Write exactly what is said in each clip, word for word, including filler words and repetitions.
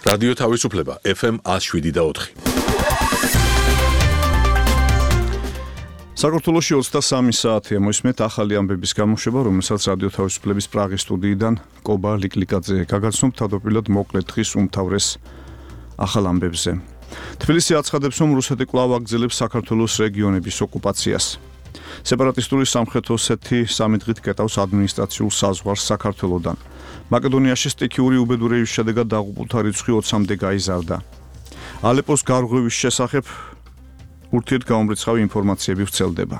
რადიო თავისუფლება ეფ ემ ათს შვიდი და ოთხი. საქართველოში ოცდასამი საათია მოისმენთ ახალი ამბების გამოშვება, რომელსაც რადიო თავისუფლების პრაღის სტუდიიდან კობა ლიკლიკაძე გაგაცნობთ თავდაპირველად მოკლე დღის უმთავრეს ახალ ამბებზე. თბილისი აცხადებს, რომ რუსეთი კვლავ აგრძელებს საქართველოს რეგიონების ოკუპაციას. სეპარატისტული სამხრეთ ოსეთი სამი დღით კეტავს ადმინისტრაციულ საზღვარს საქართველოდან. მაკედონიაში სტიქიური უბედურების შედეგად დაღუპულთა რიცხვი ოცამდე გაიზარდა. ალეპოს გარღვევის შესახებ ურთიერთგამომრიცხავი ინფორმაციები ვრცელდება.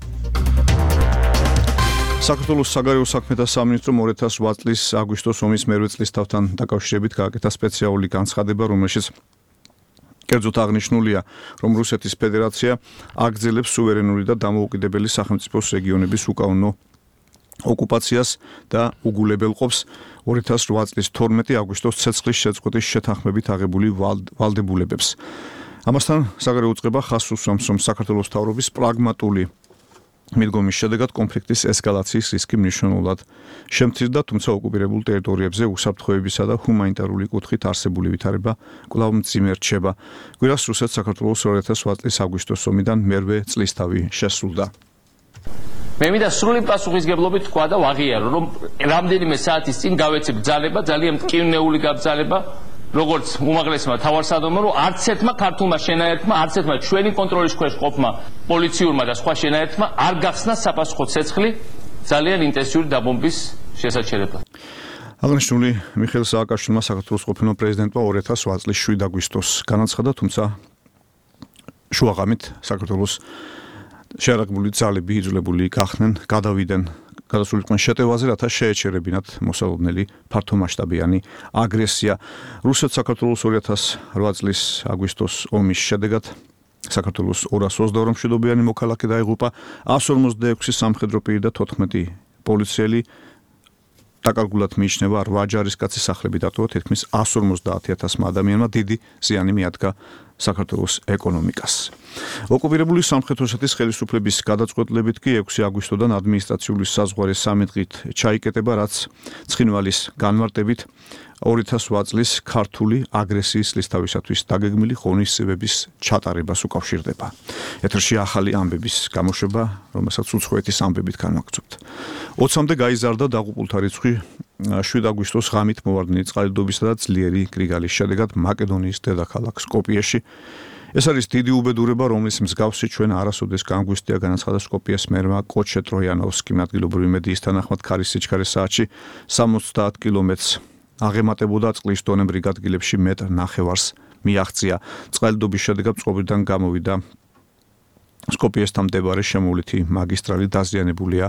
საქართველოს საგარეო საქმეთა სამინისტრომ ორი ათას ოთხ წლის აგვისტოს ომის მერვე წლისთავთან დაკავშირებით გააკეთა სპეციალური განცხადება, რომელშიც კერძოდ აღნიშნულია, რომ რუსეთის ფედერაცია აგრძელებს სუვერენული და დამოუკიდებელი სახელმწიფოს რეგიონების უკანონო ოკუპაციას და უგულებელყოფს ორი ათას ოთხ წლის თორმეტი აგვისტოს ცეცხლის შეწყვეტის შეთანხმებით აღებული ვალდებულებებს. ამასთან საგარეო უწყება ხაზს უსვამს, რომ საქართველოს მთავრობის პრაგმატული მიდგომის შედეგად კონფლიქტის ესკალაციის რისკი მნიშვნელოვნად შემცირდა, თუმცა ოკუპირებულ ტერიტორიებზე უსაფრთხოებისა და ჰუმანიტარული კუთხით არსებული ვითარება კვლავ მძიმე რჩება. კვირას რუსეთს საქართველოს ორი ათას ოთხ წლის აგვისტოს ომიდან მერვე წლისთავი შესრულდა. მე მინდა სრული პასუხისგებლობით თქვა და ვაღიარო, რომ რამდენიმე საათის წინ გავეცე ბრძანება, ძალიან მტკივნეული გაბრძანება, როგორც უმაღლესმა მთავარსარდლობამ, რომ არც ერთმა ქართულმა შენაერთმა, არც ერთმა ჩვენი კონტროლის ქვეშ ყოფმა პოლიციურმა და სხვა შენაერთმა არ გახსნა საფასუხო ცეცხლი ძალიან ინტენსიური დაბომბვის შესაჩერებლად. აღნიშნული მიხეილ სააკაშვილმა საქართველოს ყოფილმა პრეზიდენტმა ორი ათას ოთხ წლის შვიდ აგვისტოს განაცხადა, თუმცა შუაღამით საქართველოს შეარაღებული ძალები იძულებული გახდნენ გადავიდნენ გადასულიყვნენ შეტევაზე, რათა შეეჩერებინათ მოსალოდნელი ფართომასშტაბიანი აგრესია. რუსეთს საქართველოს ორი ათას ოთხ წლის აგვისტოს ომის შედეგად საქართველოს ორას ოცდაორი მშვიდობიანი მოქალაქე დაიღუპა, εκατს ორმოცდაექვსი სამხედრო პირი და თოთხმეტი პოლიციელი. დაკარგულად მიიჩნევა რვა ჯარისკაცის სახლები დატოვა, თითქმის εκατს ორმოცდაათი ათასმა ადამიანმა დიდი ზიანი მიადგა საქართველოს ეკონომიკას. ოკუპირებული სამხრეთ ოსეთის ხელისუფლების გადაწყვეტილებით კი ექვსი აგვისტოდან ადმინისტრაციული საზღვარი სამი დღით ჩაიკეტება, რაც ცხინვალის განმარტებით ორი ათას ოთხ წლის ქართული აგრესიის ლისთავისათვის დაგეგმილი ღონისძიებების ჩატარებას უკავშირდება. ეთერში ახალი ამბების გამოშვება, რომელსაც უცხოეთის ამბებით განვაგრძობთ. ოცამდე გაიზარდა დაღუპულთა რიცხვი შვიდ აგვისტოს ღამით მოვარდნილი წყალდიდობისა და ძლიერი გრიგალის შედეგად მაკედონიის დედაქალაქ სკოპიეში. ეს არის დიდი უბედურება, რომლის მსგავსი ჩვენ არასოდეს განგვისტია, განაცხადა სკოპიეს მერმა კოჩე ტროიანოვსკიმ. ადგილობრივი მედიის თანახმად ქარის სიჩქარე საათში სამოცდაათ კილომეტრს აღემატებოდა, წყლის დონე რიგ ადგილებში მეტრ ნახევარს მიაღწია. წყალდიდობის შედეგად წყობიდან გამოვიდა სკოპიესთან მდებარე შემოვლითი მაგისტრალი, დაზიანებულია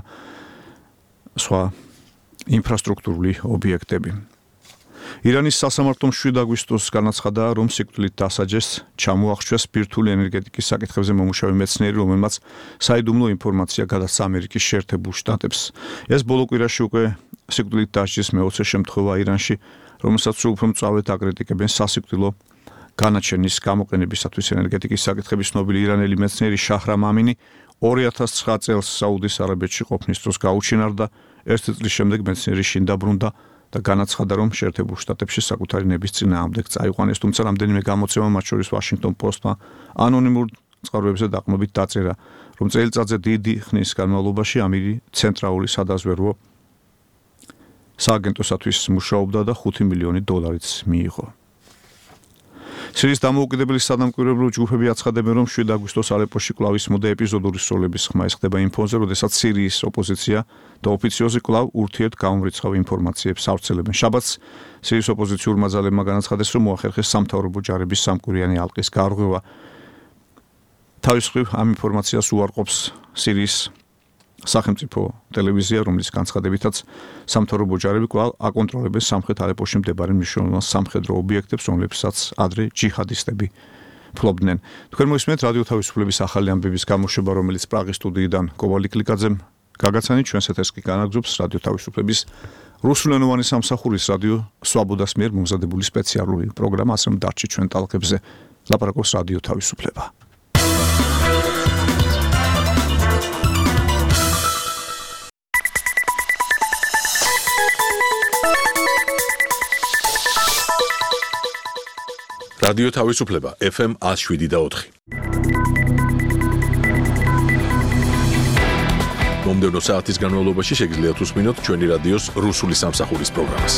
სხვა ინფრასტრუქტურული ობიექტები. ირანის სასამართლომ შვიდ აგვისტოს განაცხადა, რომ სიკვდილით დასაჯეს ჩამოახშვეს ბირთვული ენერგეტიკის საკითხებზე მომუშავე მეცნიერი, რომელმაც საიდუმლო ინფორმაცია გადასცა ამერიკის შეერთებულ შტატებს. ეს ბოლო კვირაში უკვე სიკვდილით დასჯის მეოცე შემთხვევა ირანში, რომელსაც უფრო მწვავედ აკრიტიკებენ სასიკვდილო განაჩენის გამოყენებისათვის ენერგეტიკის საკითხების ცნობილი ირანელი მეცნიერი შაჰრამ ამინი ორი ათას ცხრა წელს საუდის არაბეთში ყოფნის დროს გაუჩინარდა. ერთი წლის შემდეგ მეცნიერი შინ დაბრუნდა და განაცხადა, რომ შეერთებულ შტატებში საკუთარი ნების წინააღმდეგ წაიყვანეს, თუმცა რამდენიმე გამოცემა, მათ შორის Washington Post-მა ანონიმურ წყაროებზე დაყრდნობით დაწერა, რომ წელიწადზე დიდი ხნის განმავლობაში ამირი ცენტრალური სადაზვერვო სააგენტოსათვის მუშაობდა და ხუთი მილიონი დოლარიც მიიღო. სირიის დამოუკიდებელი სადამკვირვებლო ჯგუფები აცხადებენ, რომ შვიდ აგვისტოს ალეპოში კვლავ ისმოდა ეპიზოდური სროლების ხმა. ეს ხდება იმ ფონზე, როდესაც სირიის ოპოზიცია და ოფიციოზი კვლავ ურთიერთგამომრიცხავ ინფორმაციებს ავრცელებენ. შაბათს სირიის ოპოზიციურმა ძალებმა განაცხადეს, რომ მოახერხეს სამთავრობო ჯარების სამკვირიანი ალყის გარღვევა. თავის მხრივ ამ ინფორმაციას უარყოფს სირიის სახელმწიფო ტელევიზია, რომლის განცხადებითაც სამთავრობო ჯარები კვლავ აკონტროლებენ სამხრეთ ალეპოში მდებარე მნიშვნელოვან სამხედრო ობიექტებს, რომლებსაც ადრე ჯიჰადისტები ფლობდნენ. თქვენ მოისმენთ რადიო თავისუფლების ახალი ამბების გამოშვება, რომელიც პრაღის სტუდიიდან კობა ლიკლიკაძემ გაგაცანით. ჩვენს ეთერს კი განაგრძობს რადიო თავისუფლების რუსულენოვანი სამსახურის რადიო სვაბოდას მიერ მომზადებული სპეციალური პროგრამა, ასე რომ დარჩით ჩვენ ტალღებზე. ლაპარაკობს რადიო თავისუფლება. რადიო თავისუფლება ეფ ემ one oh seven და four. მომდევნო საათის განმავლობაში შეგიძლიათ უსმინოთ ჩვენი რადიოს რუსული სამსახურის პროგრამას.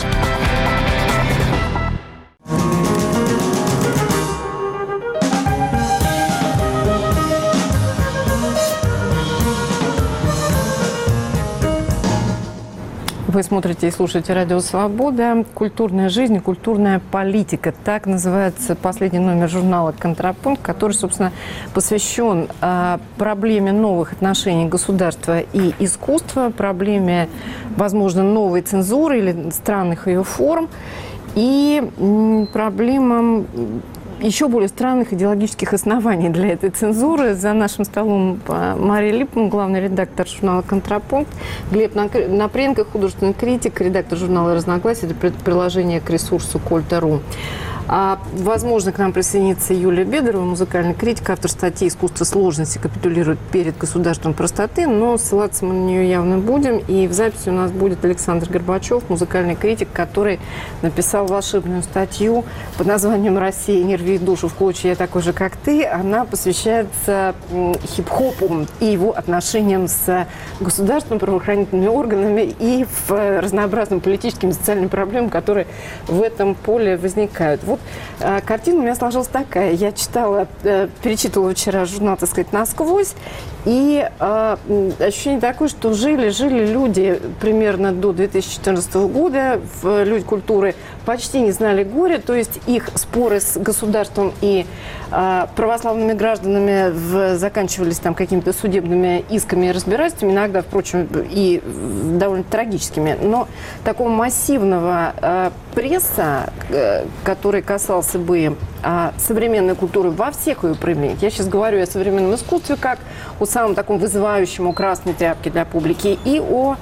Вы смотрите и слушаете «Радио Свобода». Культурная жизнь и культурная политика. Так называется последний номер журнала «Контрапункт», который, собственно, посвящен а, проблеме новых отношений государства и искусства, проблеме, возможно, новой цензуры или странных ее форм и м, проблемам еще более странных идеологических оснований для этой цензуры. За нашим столом Мария Липман, главный редактор журнала «Контрапункт», Глеб Напренко, художественный критик, редактор журнала «Разногласия», это приложение к ресурсу Кольта точка ру. А, возможно, к нам присоединится Юлия Бедорова, музыкальный критик, автор статьи «Искусство сложности капитулирует перед государством простоты», но ссылаться мы на нее явно будем. И в записи у нас будет Александр Горбачев, музыкальный критик, который написал волшебную статью под названием «Россия, не рви душу в клочья, я такой же, как ты». Она посвящается хип-хопу и его отношениям с государством, правоохранительными органами и в разнообразным политическим и социальным проблемам, которые в этом поле возникают. Вот э, картина у меня сложилась такая. Я читала, э, перечитывала вчера журнал, так сказать, насквозь. И э, ощущение такое, что жили-жили люди примерно до две тысячи четырнадцатого года, в, люди культуры почти не знали горя, то есть их споры с государством и э, православными гражданами в, заканчивались там какими-то судебными исками и разбирательствами, иногда, впрочем, и довольно трагическими. Но такого массивного э, пресса, э, который касался бы э, современной культуры во всех ее проявлениях, я сейчас говорю о современном искусстве как о самом таком вызывающем, о красной тряпке для публики, и о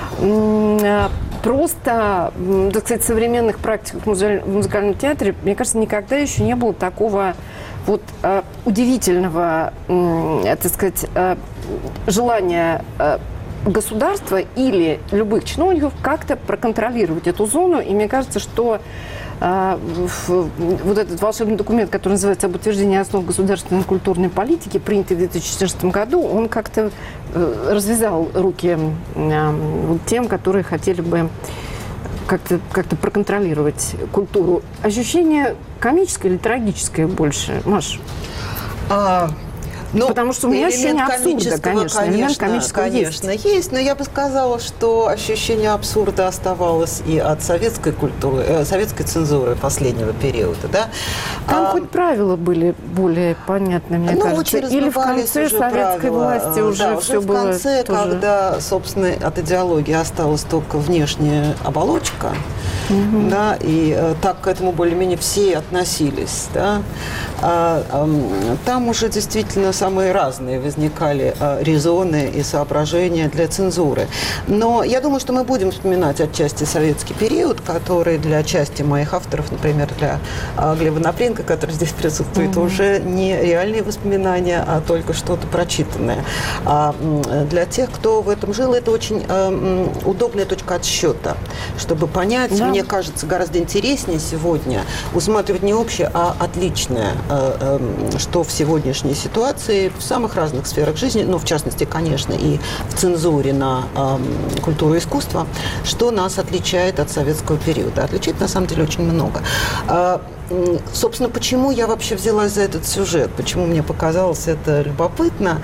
э, просто, так сказать, современных практиках в музыкальном театре, мне кажется, никогда еще не было такого вот э, удивительного, э, так сказать, э, желания э, государства или любых чиновников как-то проконтролировать эту зону. И мне кажется, что э, в, вот этот волшебный документ, который называется «Об утверждении основ государственной культурной политики», принятый в две тысячи четырнадцатом году, он как-то э, развязал руки э, вот тем, которые хотели бы как-то, как-то проконтролировать культуру. Ощущение комическое или трагическое больше, Маш? А... Ну, потому что у меня ощущение абсурда, конечно, элемент комического конечно, есть. есть, но я бы сказала, что ощущение абсурда оставалось и от советской культуры, э, советской цензуры последнего периода, да. Там а, хоть правила были более понятны, мне ну, кажется. Или в конце советской правила, власти уже да, все уже было в конце, тоже... когда, собственно, от идеологии осталась только внешняя оболочка, угу. да, и э, так к этому более-менее все относились, да. А, а, там уже действительно самые разные возникали а, резоны и соображения для цензуры. Но я думаю, что мы будем вспоминать отчасти советский период, который для части моих авторов, например, для а, Глеба Напренко, который здесь присутствует, mm-hmm. уже не реальные воспоминания, а только что-то прочитанное. А, для тех, кто в этом жил, это очень а, удобная точка отсчета, чтобы понять, да. Мне кажется, гораздо интереснее сегодня усматривать не общее, а отличное, а, а, что в сегодняшней ситуации в самых разных сферах жизни, ну, в частности, конечно, и в цензуре на э, культуру и искусство, что нас отличает от советского периода. Отличает, на самом деле, очень много. А, собственно, почему я вообще взялась за этот сюжет? Почему мне показалось это любопытно?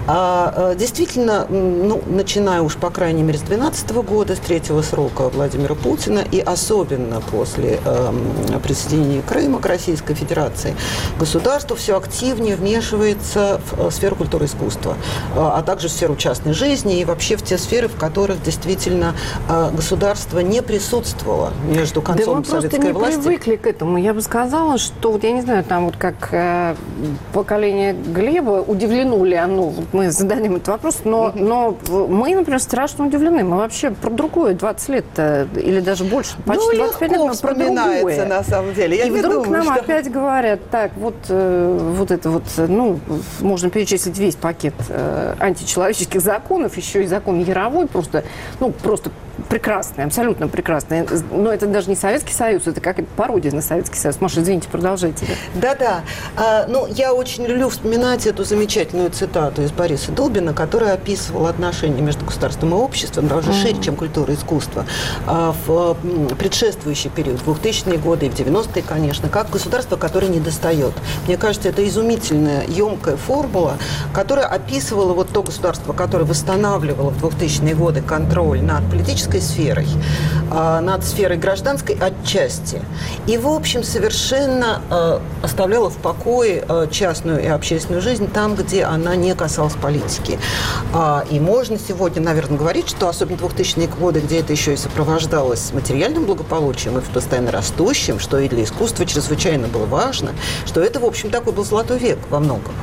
А, действительно, ну, начиная уж, по крайней мере, с две тысячи двенадцатого года, с третьего срока Владимира Путина, и особенно после э, присоединения Крыма к Российской Федерации, государство все активнее вмешивается в сферу культуры и искусства, а также в сферу частной жизни и вообще в те сферы, в которых действительно государство не присутствовало между концом советской власти. Да мы просто не привыкли к этому. Я бы сказала, что, вот я не знаю, там вот как э, поколение Глеба, удивлено ли оно, вот мы зададим этот вопрос, но, mm-hmm. но мы, например, страшно удивлены. Мы вообще про другое двадцать лет или даже больше, почти ну, двадцать пять лет, мы про другое. На самом деле. Я и не вдруг думаю, нам что... опять говорят, так, вот, э, вот это вот, ну, можно перечислить весь пакет э, античеловеческих законов, еще и закон Яровой, просто, ну, просто прекрасный, абсолютно прекрасный. Но это даже не Советский Союз, это как пародия на Советский Союз. Маша, извините, продолжайте. Да-да. А, ну, я очень люблю вспоминать эту замечательную цитату из Бориса Долбина, которая описывала отношения между государством и обществом, даже mm-hmm. шире, чем культура и искусство, а, в предшествующий период, в двухтысячные годы и в девяностые, конечно, как государство, которое не достает. Мне кажется, это изумительная, емкая формула, которая описывала вот то государство, которое восстанавливало в двухтысячные годы контроль над политической сферой, а, над сферой гражданской отчасти. И, в общем, совершенно э, оставляла в покое э, частную и общественную жизнь там, где она не касалась политики. А, и можно сегодня, наверное, говорить, что особенно двухтысячные годы, где это еще и сопровождалось материальным благополучием и постоянно растущим, что и для искусства чрезвычайно было важно, что это, в общем, такой был золотой век во многом.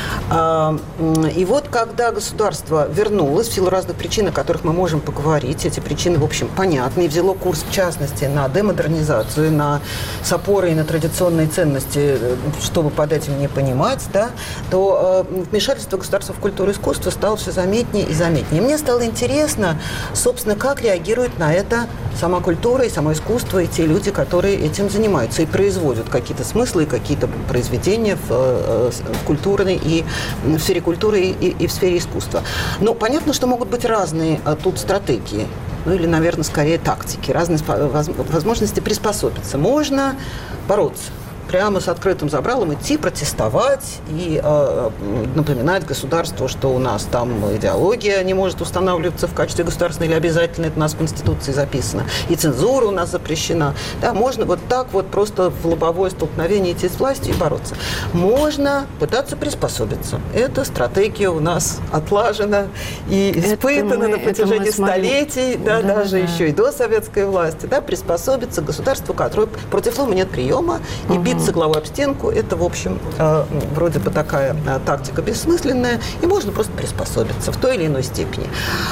А, и вот, когда государство вернулось, в силу разных причин, о которых мы можем поговорить, эти причины, в общем, понятны, и взяло курс, в частности, на демодернизацию, на с опорой на традиционные ценности, чтобы под этим не понимать, да, то э, вмешательство государства в культуру и искусство стало все заметнее и заметнее. И мне стало интересно, собственно, как реагирует на это сама культура и само искусство, и те люди, которые этим занимаются и производят какие-то смыслы, какие-то произведения в, э, в культурной и в сфере культуры и, и, и в сфере искусства. Но понятно, что могут быть разные а, тут стратегии. Ну или, наверное, скорее тактики, разные возможности приспособиться. Можно бороться. Прямо с открытым забралом идти, протестовать и э, напоминать государству, что у нас там идеология не может устанавливаться в качестве государственной или обязательной, это у нас в Конституции записано, и цензура у нас запрещена. Да, можно вот так вот просто в лобовое столкновение идти с властью и бороться. Можно пытаться приспособиться. Эта стратегия у нас отлажена и испытана мы, на протяжении столетий, да, да, даже да. еще и до советской власти, да, приспособиться к государству, которое против слова нет приема, и угу. биться головой об стенку, это, в общем, э, вроде бы такая э, тактика бессмысленная, и можно просто приспособиться в той или иной степени.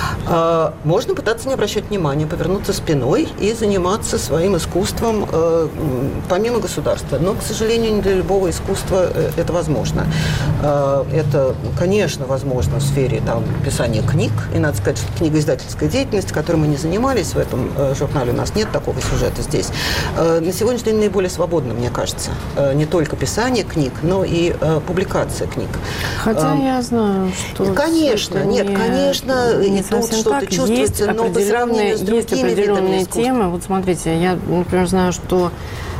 Э, можно пытаться не обращать внимания, повернуться спиной и заниматься своим искусством э, помимо государства. Но, к сожалению, не для любого искусства э, это возможно. Э, это, конечно, возможно в сфере там, писания книг, и, надо сказать, что книгоиздательская деятельность, которой мы не занимались в этом э, журнале, у нас нет такого сюжета здесь, э, на сегодняшний день наиболее свободно, мне кажется. Не только писание книг, но и э, публикация книг. Хотя э, я знаю, что... Конечно, нет, не, конечно, не и тут что-то чувствуется, есть но по сравнению с другими видами искусства. Темы. Вот смотрите, я, например, знаю, что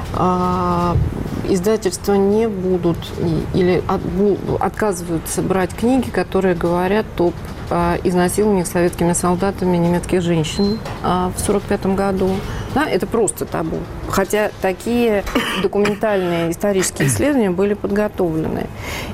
э, издательства не будут или от, отказываются брать книги, которые говорят об изнасилованиях советскими солдатами немецких женщин в сорок пятом году. Да, это просто табу. Хотя такие документальные исторические исследования были подготовлены.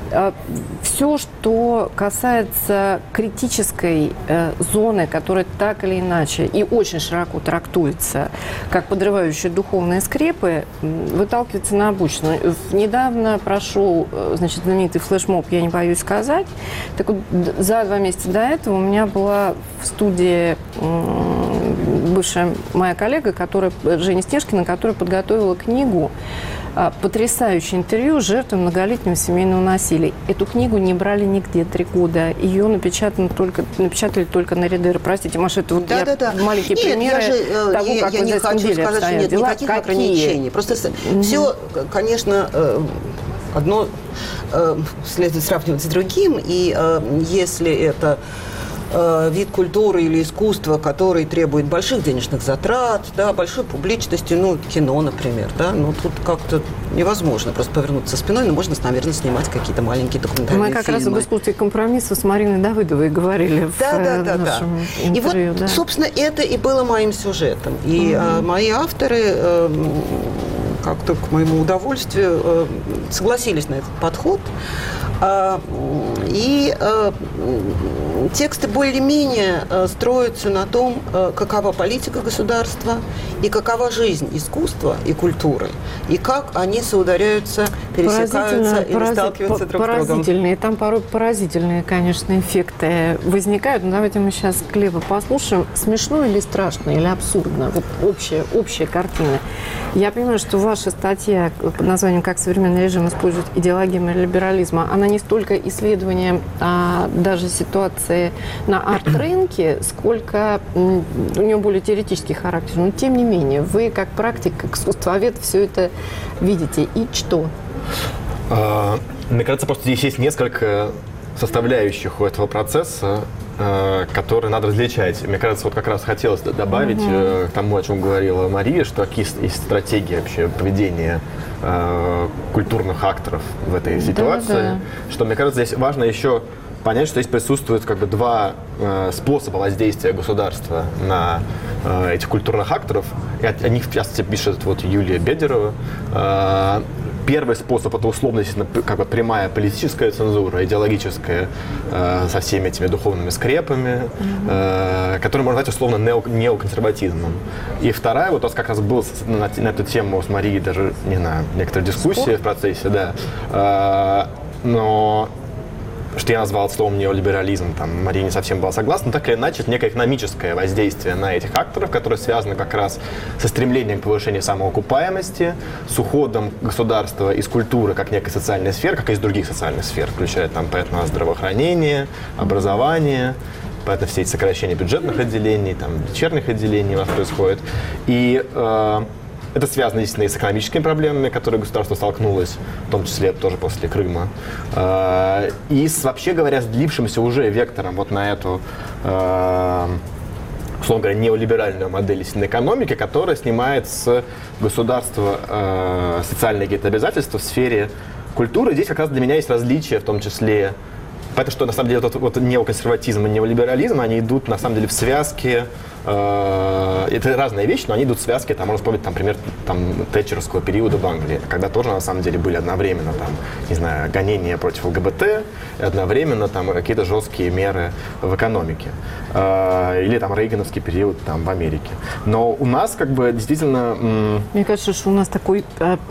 Все, что касается критической зоны, которая так или иначе и очень широко трактуется как подрывающие духовные скрепы, выталкивается на обочину. Недавно прошел, значит, знаменитый флешмоб, я не боюсь сказать. Так вот, за два месяца до этого у меня была в студии бывшая моя коллега, которая, Женя Снежкина, которая подготовила книгу «Потрясающее интервью с жертвами многолетнего семейного насилия». Эту книгу не брали нигде три года. Ее напечатано только, напечатали только на Редер. Простите, Маша, это вот да, я, да, да. маленькие Нет, примеры я же, того, я, как я в не хочу деле сказать, что нет дела. никаких Какие? ограничений. Просто mm-hmm. все, конечно, одно следует сравнивать с другим. И если это вид культуры или искусства, который требует больших денежных затрат, да, большой публичности, ну, кино, например, да, ну, тут как-то невозможно просто повернуться спиной, но можно, наверное, снимать какие-то маленькие документальные Мы как фильмы. раз об искусстве компромисса с Мариной Давыдовой говорили да, в да, да, нашем да. интервью. И вот, да. собственно, это и было моим сюжетом. И угу. а, мои авторы а, как-то к моему удовольствию а, согласились на этот подход. А, и а, тексты более-менее а, строятся на том, а, какова политика государства и какова жизнь искусства и культуры, и как они соударяются пересекаются или порази... сталкиваются друг с другом. Поразительные, там порой поразительные, конечно, эффекты возникают. Но давайте мы сейчас Глеба послушаем. Смешно или страшно, или абсурдно? Вот общая, общая картина. Я понимаю, что ваша статья под названием «Как современный режим использует идеологию либерализма», она не столько исследование а, даже ситуации на арт-рынке, сколько м, у нее более теоретический характер. Но тем не менее, вы как практик, как искусствовед все это видите. И что? А, мне кажется, просто здесь есть несколько составляющих у этого процесса, которые надо различать. Мне кажется, вот как раз хотелось добавить mm-hmm. к тому, о чем говорила Мария, что какие есть стратегии вообще поведения э, культурных акторов в этой ситуации. Да, да. Что, мне кажется, здесь важно еще понять, что здесь присутствует как бы два э, способа воздействия государства на э, этих культурных акторов. И о, о них, в частности, пишет вот Юлия Бедерова. Э, Первый способ – это условно, как бы прямая политическая цензура, идеологическая, э, со всеми этими духовными скрепами, э, которую можно назвать условно нео, неоконсерватизмом. И вторая, вот у нас как раз был на, на эту тему с Марией даже, не знаю, некоторые дискуссии Спор? в процессе, да. Э, но что я назвал словом неолиберализм, там Мария не совсем была согласна, но так или иначе это некое экономическое воздействие на этих акторов, которое связано как раз со стремлением к повышению самоокупаемости, с уходом государства из культуры как некой социальной сферы, как и из других социальных сфер, включая там, поэтому здравоохранение, образование, поэтому все эти сокращения бюджетных отделений, там, вечерних отделений у нас происходит. И э, это связано, естественно, и с экономическими проблемами, которые государство столкнулось, в том числе тоже после Крыма. И, с, вообще говоря, с длившимся уже вектором вот на эту, условно говоря, неолиберальную модель истинной экономики, которая снимает с государства социальные какие-то обязательства в сфере культуры. Здесь как раз для меня есть различия, в том числе. Поэтому, что на самом деле вот, вот неоконсерватизм и неолиберализм, они идут на самом деле в связке. Это разные вещи, но они идут в связке, там, можно вспомнить, там, пример там, тэтчеровского периода в Англии, когда тоже, на самом деле, были одновременно, там, не знаю, гонения против ЛГБТ, и одновременно там, какие-то жесткие меры в экономике. Или там рейгановский период там, в Америке. Но у нас, как бы, действительно... Мне кажется, что у нас такой,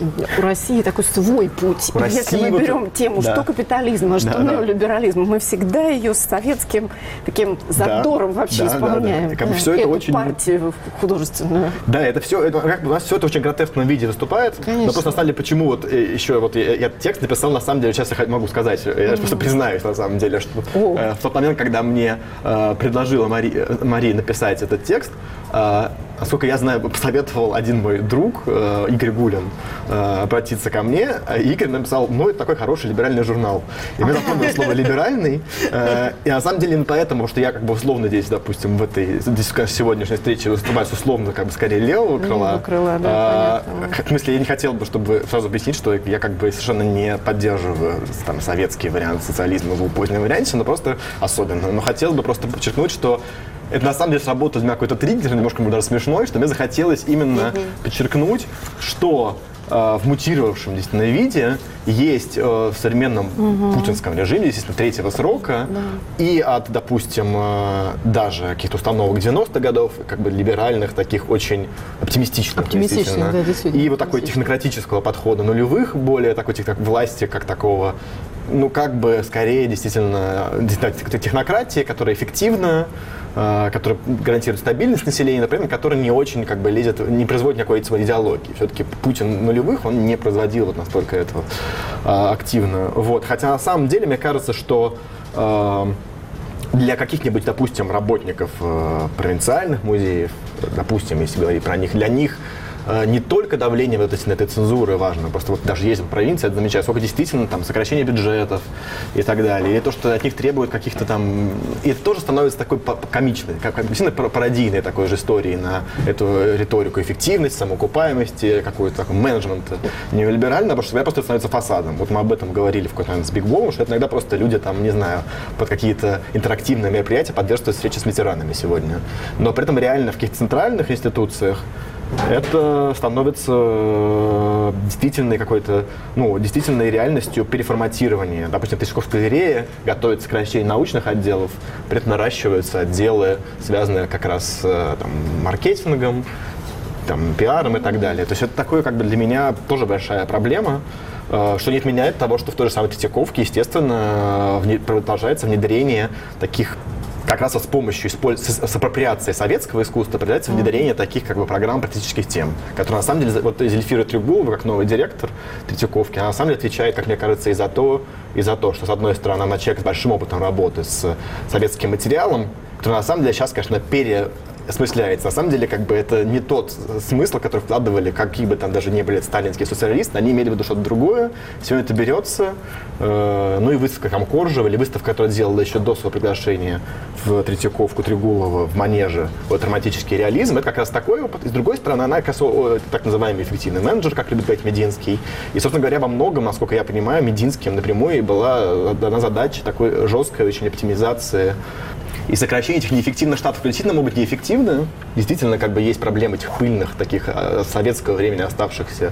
у России такой свой путь. У Если России мы вот... берем тему, да. что капитализм, а что да, неолиберализм, да. мы всегда ее с советским таким задором да, вообще да, исполняем. Да, да. Как бы все это Эту очень... партию художественную. Да, это все, это, как бы, у нас все это очень гротескном виде выступает. Конечно. Но просто на самом деле, почему вот еще вот я, я текст написал, на самом деле, сейчас я могу сказать, я mm-hmm. просто признаюсь на самом деле, что oh. э, в тот момент, когда мне э, предложила Мари, Мария написать этот текст, э, насколько я знаю, посоветовал один мой друг, э, Игорь Гулин, э, обратиться ко мне. И Игорь написал, ну, это такой хороший либеральный журнал. И мне запомнилось слово «либеральный». Э, и на самом деле именно поэтому, что я как бы условно здесь, допустим, в этой здесь, сегодняшней встрече выступаю с условно как бы скорее левого крыла. Левого крыла, да, э, в смысле, я не хотел бы, чтобы сразу объяснить, что я как бы совершенно не поддерживаю там, советский вариант социализма в позднем варианте, но просто особенно. Но хотел бы просто подчеркнуть, что это на самом деле сработало для меня какой-то триггер, немножко даже смешной, что мне захотелось именно mm-hmm. подчеркнуть, что э, в мутировавшем действительно виде есть э, в современном mm-hmm. путинском режиме, естественно, третьего срока, mm-hmm. и от, допустим, э, даже каких-то установок девяностых годов, как бы либеральных, таких очень оптимистичных, оптимистичных да, действительно. И вот такой технократического подхода нулевых, более такой как, власти, как такого, ну, как бы, скорее, действительно, технократии, которая эффективна, который гарантирует стабильность населения, например, который не очень как бы лезет, не производит никакой своей идеологии. Все-таки Путин нулевых, он не производил вот настолько этого а, активно. Вот. Хотя на самом деле, мне кажется, что а, для каких-нибудь, допустим, работников а, провинциальных музеев, допустим, если говорить про них, для них не только давление вот этой, этой цензуры важно, просто вот даже есть в провинции, это замечаю, сколько действительно там сокращение бюджетов и так далее, или то, что от них требуют каких-то там... И это тоже становится такой комичной, как, как действительно пародийной такой же историей на эту риторику эффективности, самоокупаемости, какой-то такой менеджмента неолиберального, потому что это просто становится фасадом. Вот мы об этом говорили в какой-то момент с Биг Вовом, что это иногда просто люди там, не знаю, под какие-то интерактивные мероприятия поддерживают встречи с ветеранами сегодня. Но при этом реально в каких-то центральных институциях это становится действительной какой-то, ну, действительной реальностью переформатирования. Допустим, в Тысяцков галерее готовится сокращение научных отделов, при этом наращиваются отделы, связанные как раз с там, маркетингом, там, пиаром и так далее. То есть это такое, как бы, для меня тоже большая проблема, что не отменяет того, что в той же самой Третьяковке, естественно, продолжается внедрение таких, как раз вот с помощью, с апроприацией советского искусства определяется внедрение таких, как бы, программ практических тем, которые, на самом деле, вот Зельфира Трегубова, как новый директор Третьяковки, она, на самом деле, отвечает, как мне кажется, и за то, и за то, что, с одной стороны, она человек с большим опытом работы с советским материалом, который, на самом деле, сейчас, конечно, пере... осмысляется. На самом деле, как бы, это не тот смысл, который вкладывали, какие бы там даже не были сталинские социалисты, они имели в виду что-то другое. Сегодня это берется. Э, ну и выставка Комкоржева, или выставка, которая делала еще до своего приглашения в Третьяковку Трегубова в Манеже, вот романтический реализм, это как раз такой опыт. И с другой стороны, она как раз о, так называемый эффективный менеджер, как любит говорить Мединский. И, собственно говоря, во многом, насколько я понимаю, Мединским напрямую была дана задача такой жесткой очень оптимизации и сокращение этих неэффективных штатов действительно могут быть неэффективны. Действительно, как бы, есть проблемы этих пыльных, таких советского времени оставшихся,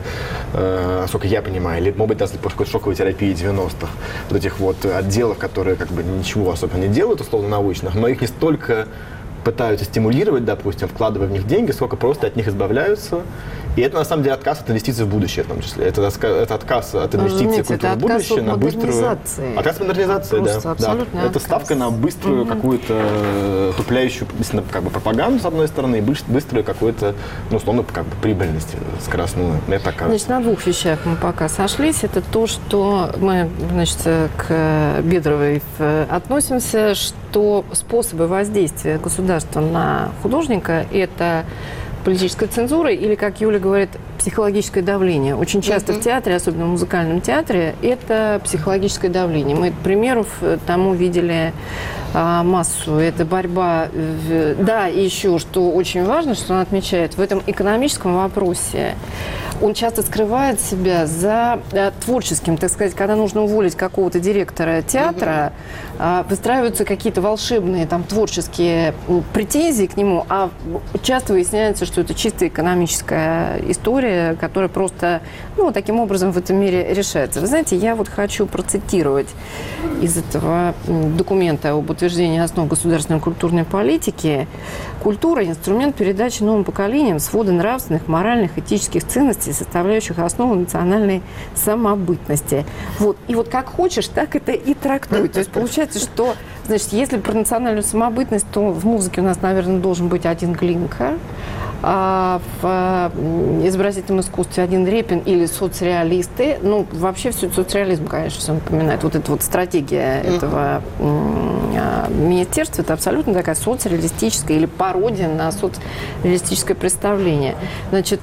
э, насколько я понимаю, или, может быть, даже после какой-то шоковой терапии девяностых, вот этих вот отделов, которые, как бы, ничего особо не делают, условно научных, но их не столько пытаются стимулировать, допустим, вкладывая в них деньги, сколько просто от них избавляются. И это, на самом деле, отказ от инвестиций в будущее, в том числе. Это, это отказ от инвестиций в культуру в будущее на быструю... Отказ от модернизации, да. да. Это ставка на быструю угу. какую-то тупляющую, как бы, пропаганду, с одной стороны, и быструю какую-то, ну, условно, как бы, прибыльность скоростную. Мне так кажется. Значит, на двух вещах мы пока сошлись. Это то, что мы, значит, к Бедровой относимся, что способы воздействия государства на художника – это политическая цензура или, как Юля говорит, психологическое давление. Очень часто mm-hmm. в театре, особенно в музыкальном театре, это психологическое давление. Мы примеров тому видели а, массу. Это борьба. В... Да, и еще, что очень важно, что он отмечает, в этом экономическом вопросе он часто скрывает себя за а, творческим, так сказать, когда нужно уволить какого-то директора театра, mm-hmm. а, выстраиваются какие-то волшебные там творческие претензии к нему, а часто выясняется, что это чисто экономическая история, которая просто, ну, таким образом в этом мире решается. Вы знаете, я вот хочу процитировать из этого документа об утверждении основ государственной культурной политики. Культура – инструмент передачи новым поколениям свода нравственных, моральных, этических ценностей, составляющих основу национальной самобытности. Вот. И вот как хочешь, так это и трактуй. То есть получается, что, значит, если про национальную самобытность, то в музыке у нас, наверное, должен быть один Глинка, а в изобразительном искусстве один Репин или соцреалисты. Ну, вообще все соцреализм, конечно, все напоминает. Вот эта вот стратегия mm-hmm. этого министерства, это абсолютно такая соцреалистическая или пародия на соцреалистическое представление. Значит,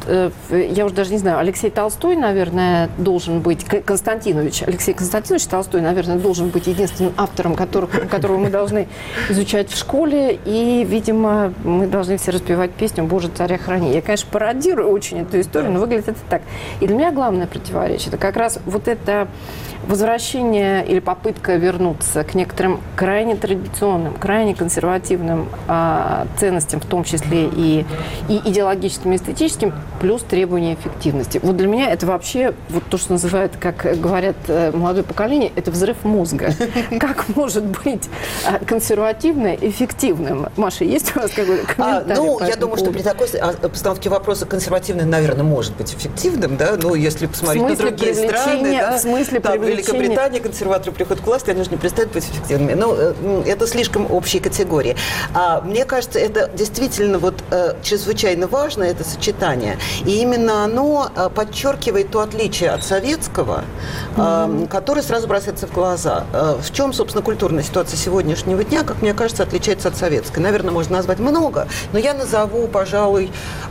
я уже даже не знаю, Алексей Толстой, наверное, должен быть, Константинович, Алексей Константинович Толстой, наверное, должен быть единственным автором, которого, которого мы должны изучать в школе, и, видимо, мы должны все распевать песню «Боже, царя храни». Я, конечно, пародирую очень эту историю, но выглядит это так. И для меня главное противоречие – это как раз вот это возвращение или попытка вернуться к некоторым крайне традиционным, крайне консервативным а, ценностям, в том числе и, и идеологическим, и эстетическим, плюс требования эффективности. Вот для меня это вообще, вот то, что называют, как говорят молодое поколение, это взрыв мозга. Как может быть консервативное эффективным? Маша, есть у вас какой-то комментарий? Ну, я думаю, что при такой постановке вопроса консервативное, наверное, может быть эффективным, да, но если посмотреть на другие страны, да, в смысле там, в Великобритании консерваторы приходят к власти, они же не перестают быть эффективными. Ну, это слишком общие категории. А мне кажется, это действительно вот чрезвычайно важно, это сочетание. И именно оно подчеркивает то отличие от советского, mm-hmm. которое сразу бросается в глаза. В чем, собственно, культурная ситуация сегодняшнего дня, как мне кажется, отличается от советской? Наверное, можно назвать много, но я назову, пожалуй,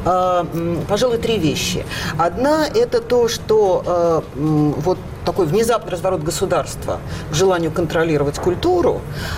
пожалуй, три вещи. Одна – это то, что вот такой внезапный разворот государства к желанию контролировать культуру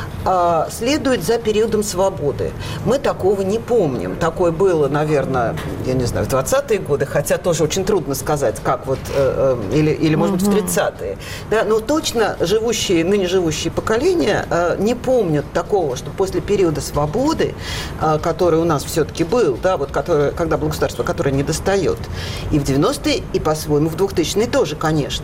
а, следует за периодом свободы. Мы такого не помним. Такое было, наверное, я не знаю, в двадцатые годы, хотя тоже очень трудно сказать, как вот, э, э, или, или, может быть, в тридцатые. Да, но точно живущие, ныне живущие поколения э, не помнят такого, что после периода свободы, э, который у нас все-таки был, да, вот, который, когда было государство, которое не достает, и в девяностые, и по-своему в двухтысячные тоже, конечно,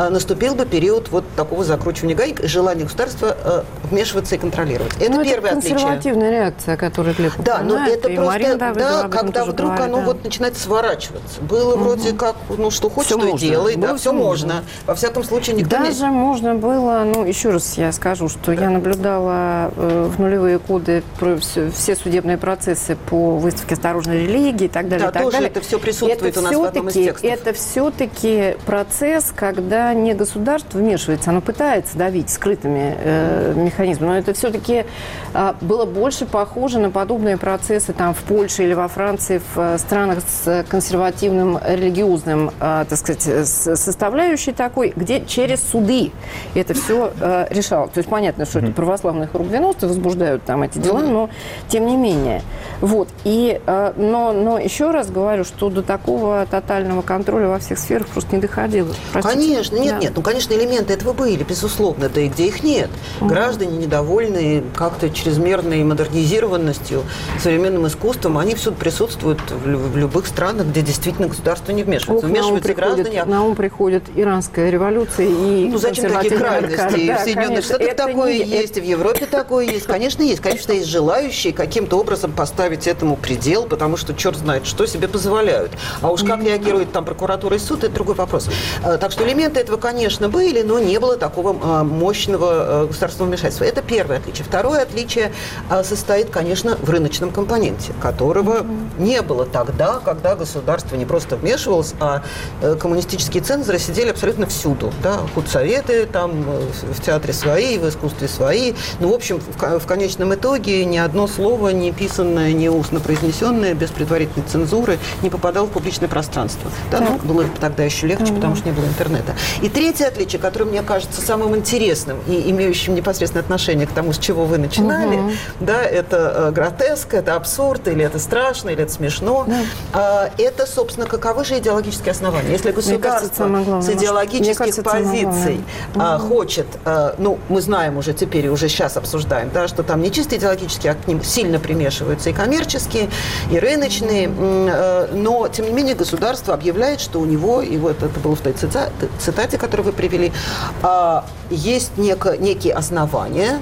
наступил бы период вот такого закручивания гаек и желания государства э, вмешиваться и контролировать. Это ну, первое это отличие. консервативная реакция, которую Глеб Да, но это и просто, Давыдова да, об этом когда тоже вдруг говорит, оно да. вот начинает сворачиваться. Было угу. вроде как, ну, что хочешь, Всё что можно. и делай, Было да, все можно. можно. Во всяком случае, никто Даже не... можно было, ну, еще раз я скажу, что я наблюдала э, в нулевые годы про все, все судебные процессы по выставке «Осторожной религии» и так далее. Да, и так тоже далее. это все присутствует это у нас в одном из текстов. Это все-таки процесс, когда не государство вмешивается, оно пытается давить скрытыми э, механизмами, но это все-таки э, было больше похоже на подобные процессы там в Польше или во Франции, в э, странах с консервативным религиозным, э, так сказать, с, составляющей такой, где через суды это все э, решалось. То есть понятно, что mm-hmm. это православные хоругвеновцы возбуждают там эти дела, mm-hmm. но тем не менее. Вот. И, э, но, но еще раз говорю, что до такого тотального контроля во всех сферах просто не доходило. Простите. Конечно, нет, да. нет. Ну, конечно, элементы этого были, безусловно. Да и где их нет. Mm-hmm. Граждане, недовольные как-то чрезмерной модернизированностью, современным искусством, они всюду присутствуют в, в любых странах, где действительно государство не вмешивается. Ох, Вмешиваются на ум граждане. На ум приходит иранская революция и ну, зачем такие крайности? Да, в Соединенных Штатах такое не... есть, и в Европе такое есть. Конечно, есть. Конечно, есть желающие каким-то образом поставить этому предел, потому что черт знает, что себе позволяют. А уж как реагирует там прокуратура и суд, это другой вопрос. Так что элементы этого, конечно, были, но не было такого мощного государственного вмешательства. Это первое отличие. Второе отличие состоит, конечно, в рыночном компоненте, которого mm-hmm. не было тогда, когда государство не просто вмешивалось, а коммунистические цензоры сидели абсолютно всюду. Да? Худсоветы там в театре свои, в искусстве свои. Ну, в общем, в, в конечном итоге ни одно слово, не писанное, не устно произнесенное, без предварительной цензуры, не попадало в публичное пространство. Да? Mm-hmm. Ну, было тогда еще легче, mm-hmm. потому что не было интернета. И третье отличие, которое мне кажется самым интересным и имеющим непосредственное отношение к тому, с чего вы начинали, mm-hmm. да, это гротеск, это абсурд, или это страшно, или это смешно. Да. Это, собственно, каковы же идеологические основания? Если государство кажется, с идеологических кажется, позиций а, хочет, а, ну, мы знаем уже теперь, и уже сейчас обсуждаем, да, что там не чисто идеологические, а к ним сильно примешиваются и коммерческие, и рыночные, а, но, тем не менее, государство объявляет, что у него, и вот это было в той цитате, которую вы привели, а, есть неко, некие основания,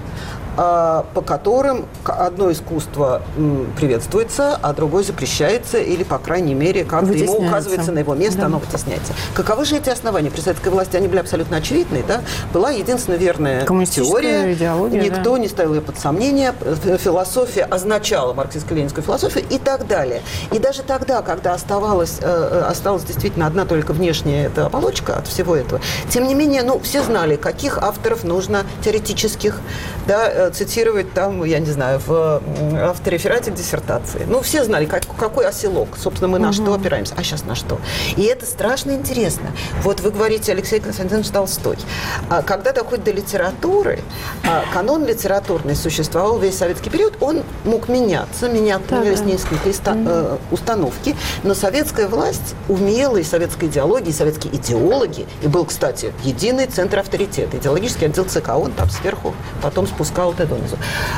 по которым одно искусство приветствуется, а другое запрещается, или, по крайней мере, как-то ему указывается на его место, да. оно вытесняется. Каковы же эти основания? При советской власти они были абсолютно очевидны. Да? Была единственная верная теория, никто да. не ставил ее под сомнение, философия означала марксистско-ленинскую философию и так далее. И даже тогда, когда оставалась, осталась действительно одна только внешняя эта оболочка от всего этого, тем не менее, ну, все знали, каких авторов нужно теоретических, да, цитировать там, я не знаю, в автореферате к диссертации. Ну, все знали, как, какой оселок, собственно, мы на угу. что опираемся, а сейчас на что. И это страшно интересно. Вот вы говорите, Алексей Константинович Толстой. А когда доходит до литературы, а канон литературный существовал весь советский период, он мог меняться, менялись да, да. несколько иста- угу. э, установки, но советская власть умела, и советская идеология, и советские идеологи, и был, кстати, единый центр авторитета, идеологический отдел ЦК, он там сверху потом спускал донизу.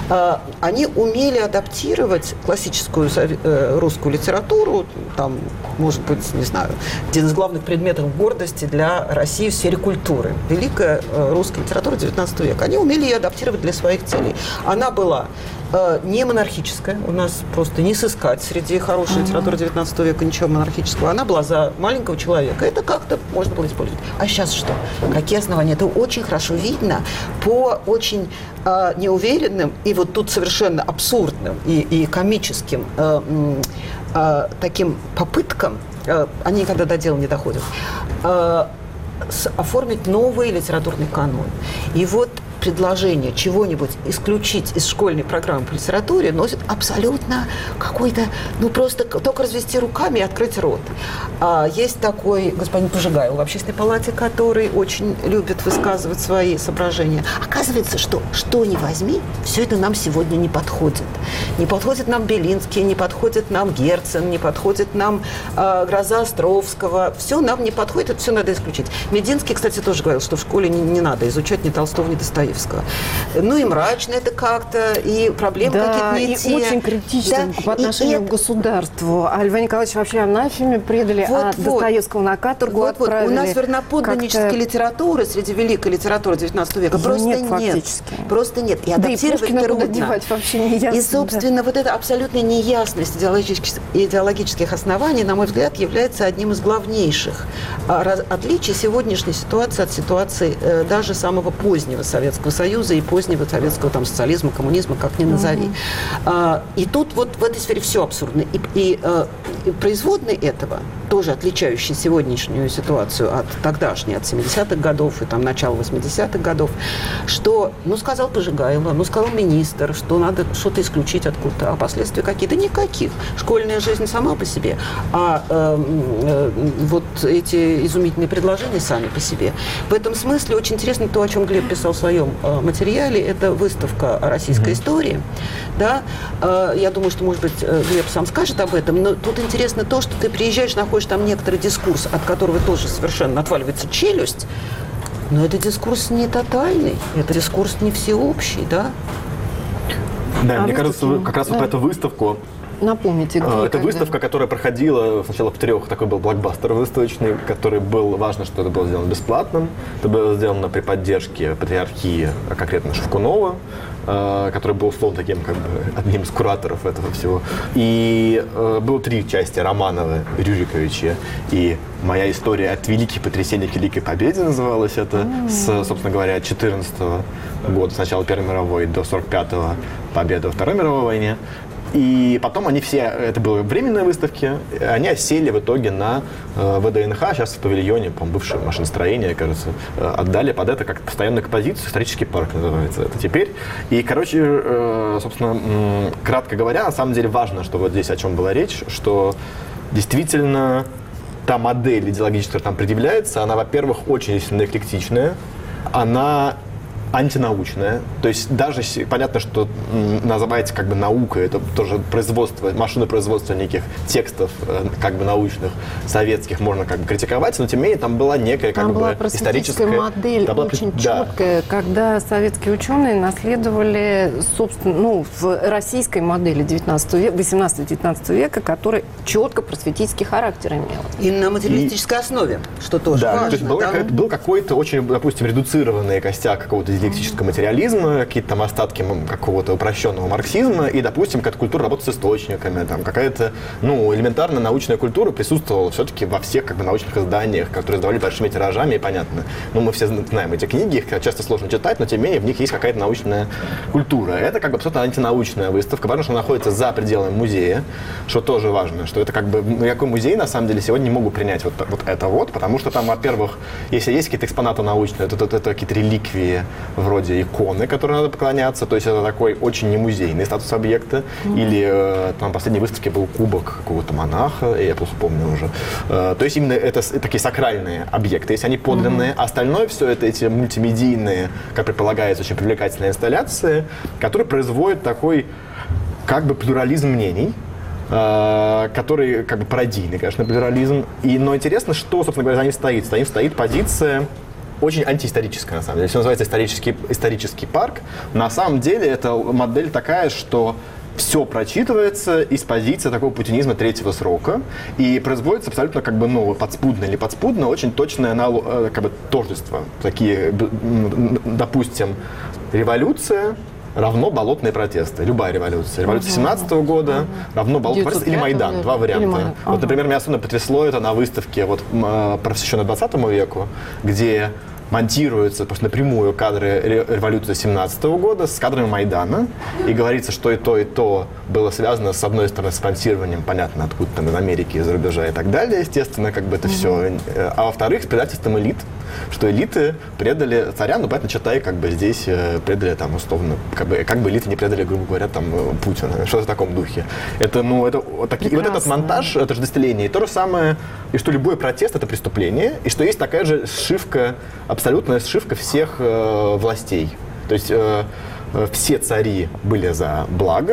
Они умели адаптировать классическую русскую литературу, там, может быть, не знаю, один из главных предметов гордости для России в сфере культуры. Великая русская литература девятнадцатого века. Они умели ее адаптировать для своих целей. Она была не монархическая, у нас просто не сыскать среди хорошей uh-huh. литературы девятнадцатого века ничего монархического. Она была за маленького человека. Это как-то можно было использовать. А сейчас что? Какие основания? Это очень хорошо видно по очень э, неуверенным и вот тут совершенно абсурдным и, и комическим э, э, таким попыткам, э, они никогда до дела не доходят, э, с, оформить новый литературный канон. И вот предложение чего-нибудь исключить из школьной программы по литературе носит абсолютно какой-то, ну просто только развести руками и открыть рот. А, есть такой господин Пожигаев в Общественной палате, который очень любит высказывать свои соображения. Оказывается, что что ни возьми, все это нам сегодня не подходит. Не подходит нам Белинский, не подходит нам Герцен, не подходит нам э, Гроза Островского. Все нам не подходит, это все надо исключить. Мединский, кстати, тоже говорил, что в школе не, не надо изучать ни Толстого, ни Достоевского. Достоевского. Ну и мрачно это как-то, и проблемы да, какие-то не и те. очень критично Да, по отношению и к государству. А Льва Николаевича вообще анафеме предали, вот, а вот. Достоевского на каторгу Вот, вот. отправили. У нас верноподданнической как-то... литературы, среди великой литературы девятнадцатого века, просто нет. нет. Фактически. Просто нет. И Да и адаптировать Пушкина куда трудно. девать вообще не ясно. И, собственно, да. вот эта абсолютная неясность идеологических, идеологических оснований, на мой взгляд, является одним из главнейших отличий сегодняшней ситуации от ситуации э, даже самого позднего Советского Союза и позднего советского там, социализма, коммунизма, как ни назови. Mm-hmm. А, и тут вот в этой сфере все абсурдно. И, и, э, и производные этого, тоже отличающие сегодняшнюю ситуацию от тогдашней, от семидесятых годов и там, начала восьмидесятых годов, что, ну, сказал Пожигайло, ну, сказал министр, что надо что-то исключить откуда-то, а последствия какие-то? Никаких. Школьная жизнь сама по себе, а э, э, вот эти изумительные предложения сами по себе. В этом смысле очень интересно то, о чем Глеб писал в своем э, материале, это выставка российской mm-hmm. истории. Да? Э, я думаю, что, может быть, Глеб сам скажет об этом, но тут интересно то, что ты приезжаешь, находишь там некоторый дискурс, от которого тоже совершенно отваливается челюсть, но это дискурс не тотальный, это дискурс не всеобщий, да? Да, а мне кажется, выставки? как раз да. вот про эту выставку. Напомните, где, Это когда? выставка, которая проходила сначала в трех, такой был блокбастер выставочный, который был, важно, что это было сделано бесплатным. Это было сделано при поддержке патриархии, а конкретно Шевкунова, который был условно таким, как бы, одним из кураторов этого всего. И э, было три части: Романовы, Рюриковичи и «Моя история от великих потрясений к Великой Победе» называлась это, mm-hmm. с, собственно говоря, четырнадцатого года, с начала Первой мировой до сорок пятого победы во Второй мировой войне. И потом они все, это были временные выставки, они осели в итоге на э, ВДНХ, сейчас в павильоне, по-моему, бывшее машиностроение, кажется, э, отдали под это как постоянную экспозицию, исторический парк называется это теперь. И, короче, э, собственно, м- кратко говоря, на самом деле важно, что вот здесь о чем была речь, что действительно та модель идеологическая, которая там предъявляется, она, во-первых, очень сильно эклектичная, она антинаучная, то есть даже понятно, что называется как бы наука, это тоже производство, машинопроизводство неких текстов как бы научных, советских, можно как бы критиковать, но тем не менее там была некая как там бы была историческая модель была, очень да. четкая, когда советские ученые наследовали, собственно, ну, в российской модели девятнадцатого века, восемнадцатого-девятнадцатого века, которая четко просветительский характер имела. И на материалистической и... основе, что тоже да, важно. То есть был, да? был какой-то очень, допустим, редуцированный костяк какого-то диалектического материализма, какие-то там остатки какого-то упрощенного марксизма, и, допустим, какая-то культура работы с источниками, там какая-то, ну, элементарная научная культура присутствовала все-таки во всех как бы научных изданиях, которые издавали большими тиражами, и понятно. Ну, мы все знаем эти книги, их часто сложно читать, но тем не менее в них есть какая-то научная культура. Это как бы абсолютно антинаучная выставка. Важно, что она находится за пределами музея, что тоже важно, что это как бы, ну, какой музей на самом деле сегодня не могу принять вот, вот это вот, потому что там, во-первых, если есть какие-то экспонаты научные, то это, это, это какие-то реликвии вроде иконы, которым надо поклоняться, то есть это такой очень не музейный статус объекта, mm-hmm. или э, там на последней выставке был кубок какого-то монаха, я плохо помню уже. Э, то есть именно это такие сакральные объекты, если они подлинные, mm-hmm. остальное все это эти мультимедийные, как предполагается, очень привлекательные инсталляции, которые производят такой как бы плюрализм мнений, Uh, который как бы пародийный, конечно, плюрализм. И, но интересно, что, собственно говоря, за ним стоит. За ним стоит позиция очень антиисторическая, на самом деле. Все называется исторический, исторический парк. На самом деле это модель такая, что все прочитывается из позиции такого путинизма третьего срока и производится абсолютно как бы, ну, подспудно или подспудно очень точное как бы тождество. Такие, допустим, революция равно болотные протесты. Любая революция. Революция семнадцатого года ага. равно болотные протесты или Майдан. Два варианта. Майдан. Ага. Вот, например, меня особенно потрясло это на выставке, вот, посвященной двадцатому веку, где монтируются просто напрямую кадры революции семнадцатого года с кадрами Майдана. И говорится, что и то, и то было связано, с одной стороны, с спонсированием, понятно, откуда там из Америки, из-за рубежа и так далее, естественно, как бы это mm-hmm. все. А во-вторых, с предательством элит, что элиты предали царя, ну, поэтому читай, как бы здесь предали там условно, как бы, как бы элиты не предали, грубо говоря, там Путина, что-то в таком духе. Это, ну, это вот такие, и вот этот монтаж, это отождествление, и то же самое, и что любой протест — это преступление, и что есть такая же сшивка, абсолютная сшивка всех э, властей. То есть э, все цари были за благо,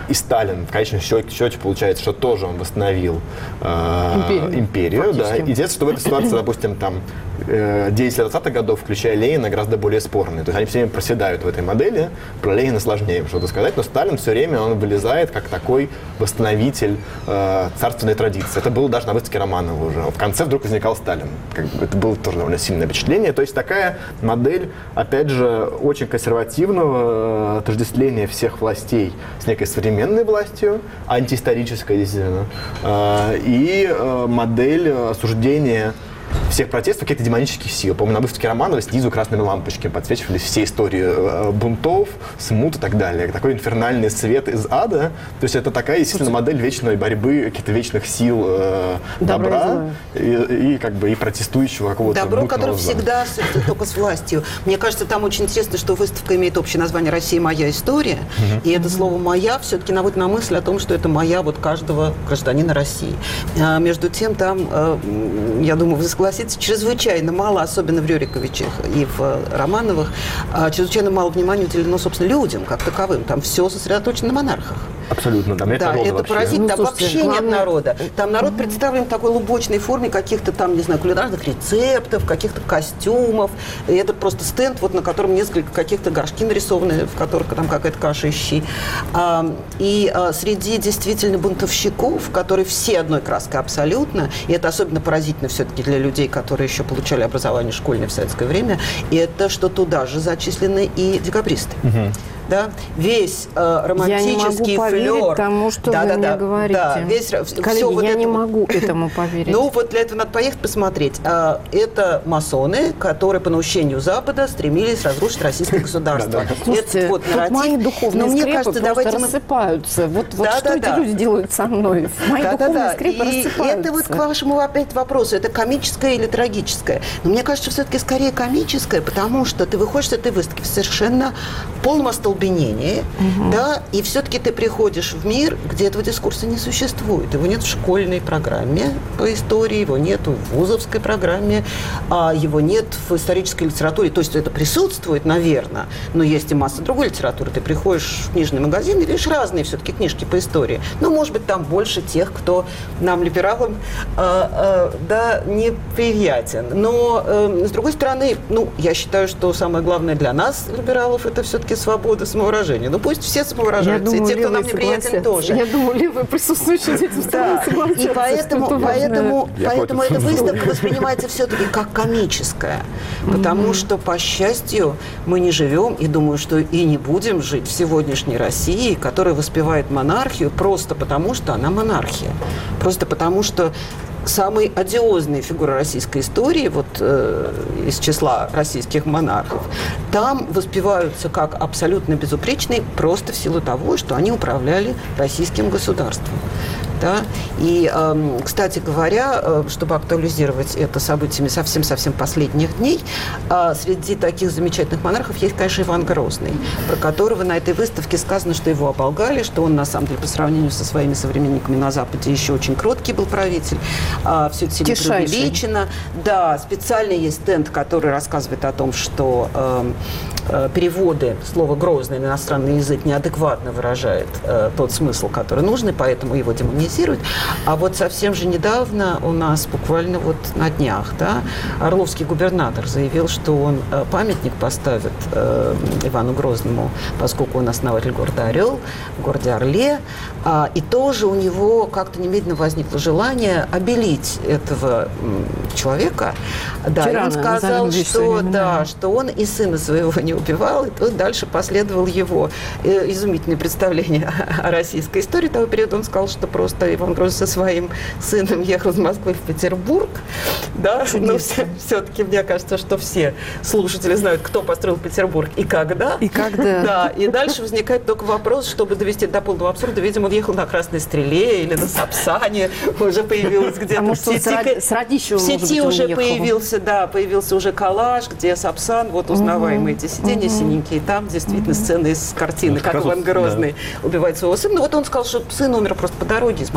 и Сталин, в конечном счете, получается, что тоже он восстановил э, империю, империю да, и интересно, что в этой ситуации, допустим, там, деятели двадцатых годов, включая Ленина, гораздо более спорные. То есть они все время проседают в этой модели. Про Ленина сложнее что-то сказать, но Сталин все время он вылезает как такой восстановитель э, царственной традиции. Это было даже на выставке Романова уже. В конце вдруг возникал Сталин. Как бы это было тоже довольно сильное впечатление. То есть такая модель, опять же, очень консервативного отождествления всех властей с некой современной властью, антиисторической, действительно, э, и э, модель осуждения всех протестов, каких-то демонических сил. По-моему, на выставке Романова снизу красными лампочками подсвечивались все истории бунтов, смут и так далее. Такой инфернальный свет из ада. То есть это такая, естественно, модель вечной борьбы, каких-то вечных сил э, добра и, и, как бы, и протестующего какого-то добро, которое зла. всегда только с властью. Мне кажется, там очень интересно, что выставка имеет общее название «Россия. Моя история». Mm-hmm. И это слово «моя» все-таки наводит на мысль о том, что это моя вот каждого гражданина России. А между тем, там, э, я думаю, вы согласитесь, чрезвычайно мало, особенно в Рюриковичах и в Романовых, чрезвычайно мало внимания уделено, собственно, людям как таковым. Там все сосредоточено на монархах. Абсолютно, там нет да, народа это вообще. поразительно. Ну, Там слушайте, вообще главное... нет народа. Там народ представлен в такой лубочной форме каких-то там, не знаю, кулинарных рецептов, каких-то костюмов. И это просто стенд, вот, на котором несколько каких-то горшки нарисованы, в которых там какая-то каша и щи. А, и а, среди действительно бунтовщиков, которые все одной краской абсолютно, и это особенно поразительно все-таки для людей, которые еще получали образование школьное в советское время, это что туда же зачислены и декабристы. Угу. Да? Весь э, романтический флёр. Я не могу поверить тому, что да, вы да, мне да, говорите. Да, весь, Коллеги, все вот я это... не могу этому поверить. Ну, вот для этого надо поехать посмотреть. Это масоны, которые по наущению Запада стремились разрушить российское государство. Слушайте, тут мои духовные скрепы просто рассыпаются. Вот что эти люди делают со мной? Мои духовные скрепы рассыпаются. Это вот к вашему опять вопросу. Это комическое или трагическое? Но мне кажется, все-таки скорее комическое, потому что ты выходишь с этой выставки в совершенно полном остолбенении, угу. да, и все-таки ты приходишь в мир, где этого дискурса не существует. Его нет в школьной программе по истории, его нет в вузовской программе, а его нет в исторической литературе. То есть это присутствует, наверное, но есть и масса другой литературы. Ты приходишь в книжный магазин и видишь разные все-таки книжки по истории. Но, может быть, там больше тех, кто нам, либералам, э, э, да, неприятен. Но, э, с другой стороны, ну, я считаю, что самое главное для нас, либералов, это все-таки свобода самовыражения. Ну, пусть все самовыражаются, думаю, и те, кто нам неприятен, тоже. Я думаю, левые присутствующие здесь да. согласятся. И поэтому, поэтому, поэтому эта выставка воспринимается все-таки как комическая. Потому mm-hmm. что, по счастью, мы не живем, и думаю, что и не будем жить в сегодняшней России, которая воспевает монархию просто потому, что она монархия. Просто потому, что самые одиозные фигуры российской истории, вот э, из числа российских монархов, там воспеваются как абсолютно безупречные просто в силу того, что они управляли российским государством. Да? И, э, кстати говоря, э, чтобы актуализировать это событиями совсем-совсем последних дней, э, среди таких замечательных монархов есть, конечно, Иван Грозный, про которого на этой выставке сказано, что его оболгали, что он, на самом деле, по сравнению со своими современниками на Западе еще очень кроткий был правитель. Э, все это сильно преувеличено. Да, специально есть стенд, который рассказывает о том, что э, э, переводы слова «грозный» на иностранный язык неадекватно выражает э, тот смысл, который нужен, и поэтому его демонизируют. А вот совсем же недавно у нас, буквально вот на днях, да, орловский губернатор заявил, что он э, памятник поставит э, Ивану Грозному, поскольку он основатель города Орел, в городе Орле. А, и тоже у него как-то немедленно возникло желание обелить этого м, человека. Да, и он сказал, что, да, что он и сына своего не убивал, и тут дальше последовал его э, изумительное представление о российской истории того периода. Он сказал, что просто Иван Грозный со своим сыном ехал из Москвы в Петербург. Да? Но все, все-таки мне кажется, что все слушатели знают, кто построил Петербург и когда. И когда. Да. И дальше возникает только вопрос, чтобы довести до полного абсурда. Видимо, он ехал на Красной Стреле или на Сапсане. Уже появилось где-то. А может, он с Радищева, в сети уже появился, да, появился уже коллаж, где Сапсан, вот узнаваемые эти сиденья синенькие. Там действительно сцены из картины, как Иван Грозный убивает своего сына. Вот он сказал, что сын умер просто по дороге из Москвы в Петербург.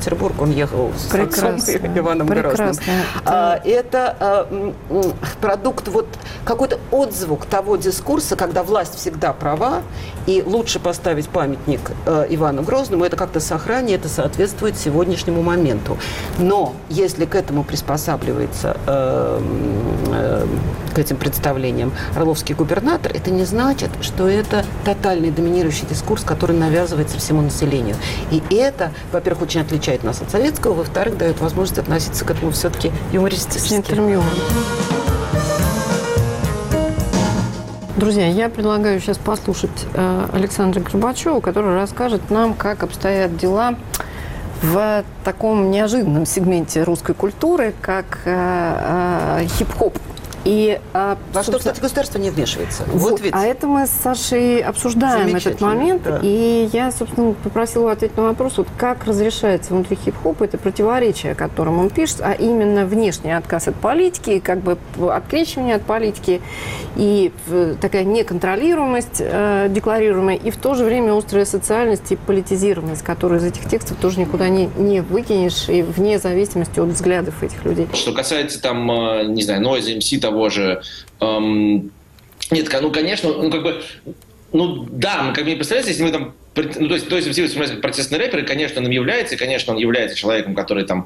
Санкт-Петербург, он ехал с отцом Иваном Грозным. Да. Это продукт, вот какой-то отзвук того дискурса, когда власть всегда права, и лучше поставить памятник Ивану Грозному, это как-то сохранит, это соответствует сегодняшнему моменту. Но если к этому приспосабливается, э, э, к этим представлениям, орловский губернатор, это не значит, что это тотальный доминирующий дискурс, который навязывается всему населению. И это, во-первых, очень отличает нас от советского, во-вторых, дает возможность относиться к этому все-таки юмористически. Друзья, я предлагаю сейчас послушать э, Александра Горбачева, который расскажет нам, как обстоят дела в таком неожиданном сегменте русской культуры, как э, э, хип-хоп. И, а, Во что, кстати, государство не вмешивается. Вот, вот ведь. А это мы с Сашей обсуждаем этот момент. Да. И я, собственно, попросила его ответить на вопрос, вот как разрешается внутри хип-хопа это противоречие, о котором он пишет, а именно внешний отказ от политики, как бы открещивание от политики и такая неконтролируемость э, декларируемая, и в то же время острая социальность и политизированность, которую из этих текстов тоже никуда не, не выкинешь, и вне зависимости от взглядов этих людей. Что касается там, не знаю, Noise эм си, того же. Эм, нет, ну, конечно, ну, как бы, ну, да, ну, как мне представляется, если мы там, ну, то есть, то есть, если вы вспоминаете протестный рэпер, конечно, он им является, и, конечно, он является человеком, который там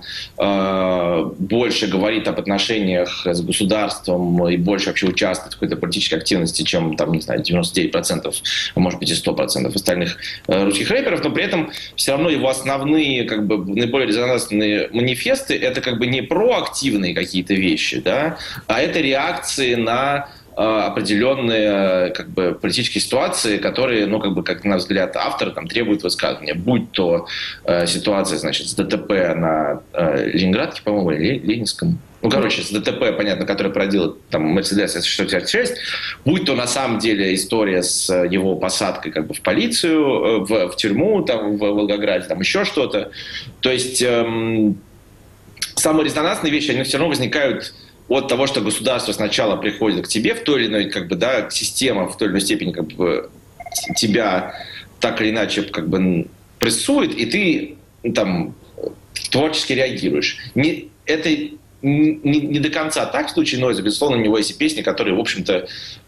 э, больше говорит об отношениях с государством и больше вообще участвует в какой-то политической активности, чем, там, не знаю, девяносто девять процентов, а может быть и сто процентов остальных э, русских рэперов, но при этом все равно его основные, как бы, наиболее резонансные манифесты — это как бы не проактивные какие-то вещи, да, а это реакции на определенные, как бы, политические ситуации, которые, ну, как бы, как на взгляд автора, там, требуют высказывания. Будь то э, ситуация, значит, с ДТП на э, Ленинградке, по-моему, или Ленинском. Ну, короче, с ДТП, понятно, который породил там Mercedes эс шестьсот шестьдесят шесть, будь то на самом деле история с его посадкой, как бы, в полицию, в, в тюрьму, там, в Волгограде, там еще что-то. То есть эм, самые резонансные вещи, они все равно возникают от того, что государство сначала приходит к тебе в той или иной, как бы, да, система в той или иной степени, как бы, тебя так или иначе, как бы, прессует, и ты там творчески реагируешь. Не, это не, не до конца так в случае Нойза. Безусловно, у него есть и песни, которые, в общем-то,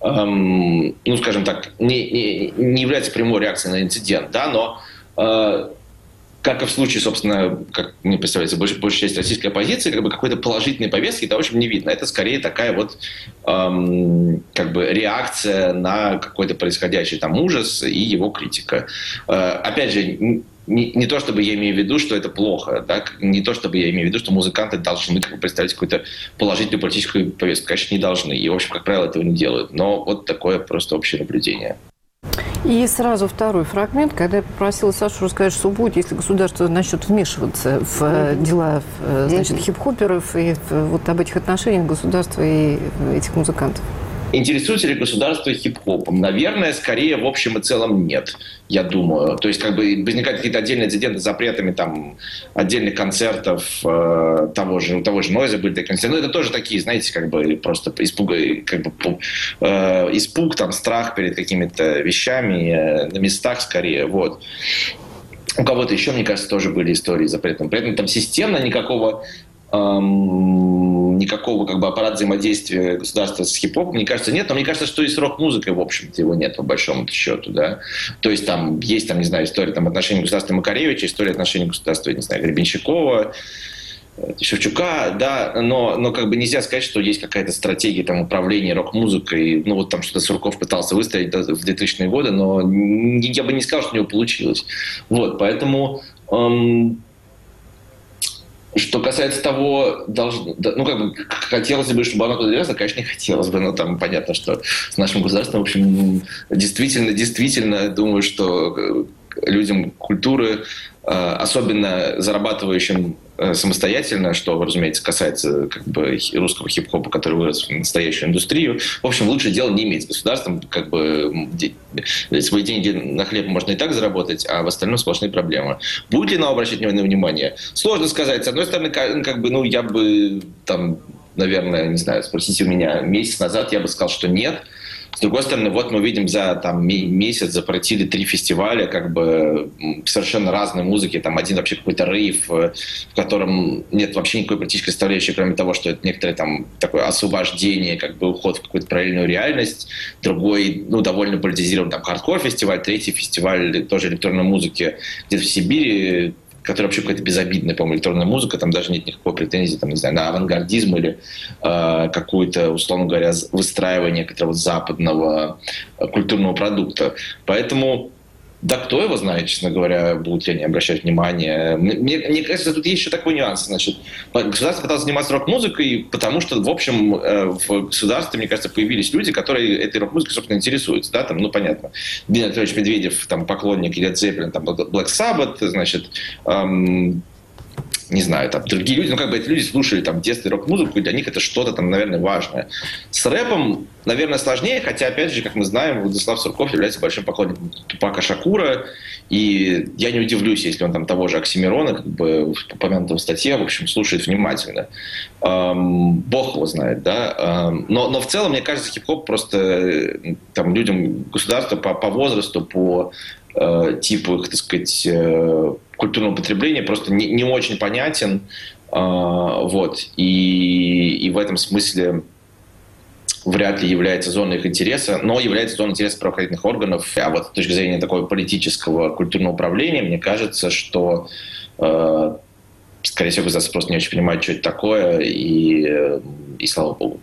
эм, ну, скажем так, не, не, не являются прямой реакцией на инцидент, да, но э, как и в случае, собственно, как мне представляется, большая, большая часть российской оппозиции, как бы какой-то положительной повестки того, в общем, не видно. Это скорее такая вот эм, как бы реакция на какой-то происходящий там ужас и его критика. Э, опять же, не, не то, чтобы я имею в виду, что это плохо, да? Не то, чтобы я имею в виду, что музыканты должны, как бы, представить какую-то положительную политическую повестку. Конечно, не должны. И, в общем, как правило, этого не делают. Но вот такое просто общее наблюдение. И сразу второй фрагмент, когда я попросила Сашу рассказать, что будет, если государство начнет вмешиваться в mm-hmm. дела, значит, хип-хоперов и в, вот об этих отношениях государства и этих музыкантов. Интересуется ли государство хип-хопом? Наверное, скорее, в общем и целом, нет, я думаю. То есть, как бы, возникают какие-то отдельные инциденты с запретами там, отдельных концертов э, того же, того же Нойза были такие концерты. Но это тоже такие, знаете, как бы, просто испуг, как бы, э, испуг, там, страх перед какими-то вещами э, на местах скорее, вот. У кого-то еще, мне кажется, тоже были истории с запретом. При этом там системно никакого Эм, никакого, как бы, аппарата взаимодействия государства с хип-хопом, мне кажется, нет. Но мне кажется, что и с рок-музыкой, в общем-то, его нет, по большому счету, да. То есть там есть, там, не знаю, история там, отношений государства Макаревича, история отношений государства, не знаю, Гребенщикова, Шевчука, да, но, но как бы нельзя сказать, что есть какая-то стратегия там, управления рок-музыкой. Ну, вот там что-то Сурков пытался выстроить в двухтысячные годы, но я бы не сказал, что у него получилось. Вот, поэтому... Эм, Что касается того, должно, ну, как бы, хотелось бы, чтобы оно туда лезло, конечно, не хотелось бы, но там понятно, что с нашим государством, в общем, действительно, действительно, думаю, что людям культуры, особенно зарабатывающим самостоятельно, что, разумеется, касается, как бы, русского хип-хопа, который вырос в настоящую индустрию, в общем, лучше дела не иметь с государством, как бы, свои деньги на хлеб можно и так заработать, а в остальном сплошные проблемы. Будет ли нам обращать на внимание? Сложно сказать. С одной стороны, как бы, ну, я бы, там, наверное, не знаю, спросите у меня месяц назад, я бы сказал, что нет. С другой стороны, вот мы видим, за там, месяц запретили три фестиваля, как бы совершенно разной музыки. Там один вообще какой-то рейв, в котором нет вообще никакой практической составляющей, кроме того, что это некоторое там такое освобождение, как бы уход в какую-то параллельную реальность. Другой, ну, довольно политизирован там хардкор-фестиваль. Третий фестиваль тоже электронной музыки где-то в Сибири, которая вообще какая-то безобидная, по-моему, электронная музыка, там даже нет никакой претензии, там, не знаю, на авангардизм или э, какое-то, условно говоря, выстраивание некоторого западного э, культурного продукта. Поэтому, да кто его знает, честно говоря, будут ли они обращать внимание. Мне, мне кажется, тут есть еще такой нюанс. Значит, государство пыталось заниматься рок-музыкой, потому что, в общем, в государстве, мне кажется, появились люди, которые этой рок-музыкой, собственно, интересуются. Да? Там, ну, понятно, Дмитрий Анатольевич Медведев, там, поклонник Led Zeppelin, там, Black Sabbath, значит, эм, не знаю, там, другие люди, ну, как бы эти люди слушали там в детстве рок-музыку, и для них это что-то там, наверное, важное. С рэпом, наверное, сложнее, хотя, опять же, как мы знаем, Владислав Сурков является большим поклонником Тупака Шакура, и я не удивлюсь, если он там того же Оксимирона, как бы в упомянутом статье, в общем, слушает внимательно. Эм, Бог его знает, да. Эм, но, но в целом, мне кажется, хип-хоп просто там людям государства по, по возрасту, по э, типу, так сказать, э, культурного потребления просто не, не очень понятен. Э, вот. И, и в этом смысле вряд ли является зоной их интереса, но является зоной интереса правоохранительных органов. А вот с точки зрения такого политического культурного управления, мне кажется, что, э, скорее всего, государство просто не очень понимает, что это такое, и, и слава богу.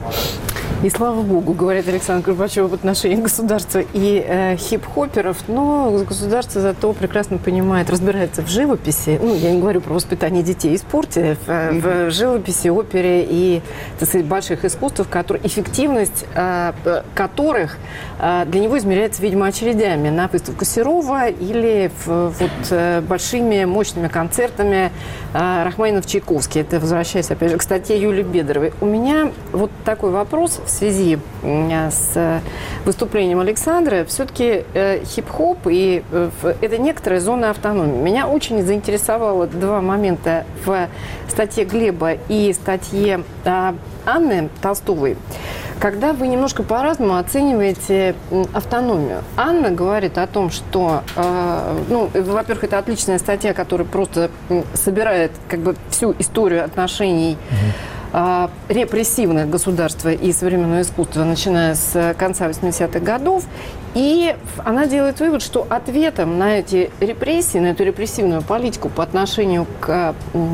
И слава богу, говорит Александр Горбачев в отношении государства и э, хип-хоперов, но государство зато прекрасно понимает, разбирается в живописи, ну, я не говорю про воспитание детей и спорте, в, mm-hmm. в живописи, опере и, так сказать, больших искусствах, которые, эффективность э, которых э, для него измеряется, видимо, очередями на выставку Серова или в, вот, э, большими мощными концертами э, Рахманинов-Чайковский. Это возвращаясь, опять же, к статье Юлии Бедровой. У меня вот такой вопрос в связи с выступлением Александра. Все-таки э, хип-хоп и э, это некоторая зона автономии. Меня очень заинтересовало два момента в статье Глеба и статье э, Анны Толстовой, когда вы немножко по-разному оцениваете автономию. Анна говорит о том, что, э, ну, во-первых, это отличная статья, которая просто собирает как бы всю историю отношений репрессивных государства и современного искусства, начиная с конца восьмидесятых годов. И она делает вывод, что ответом на эти репрессии, на эту репрессивную политику по отношению к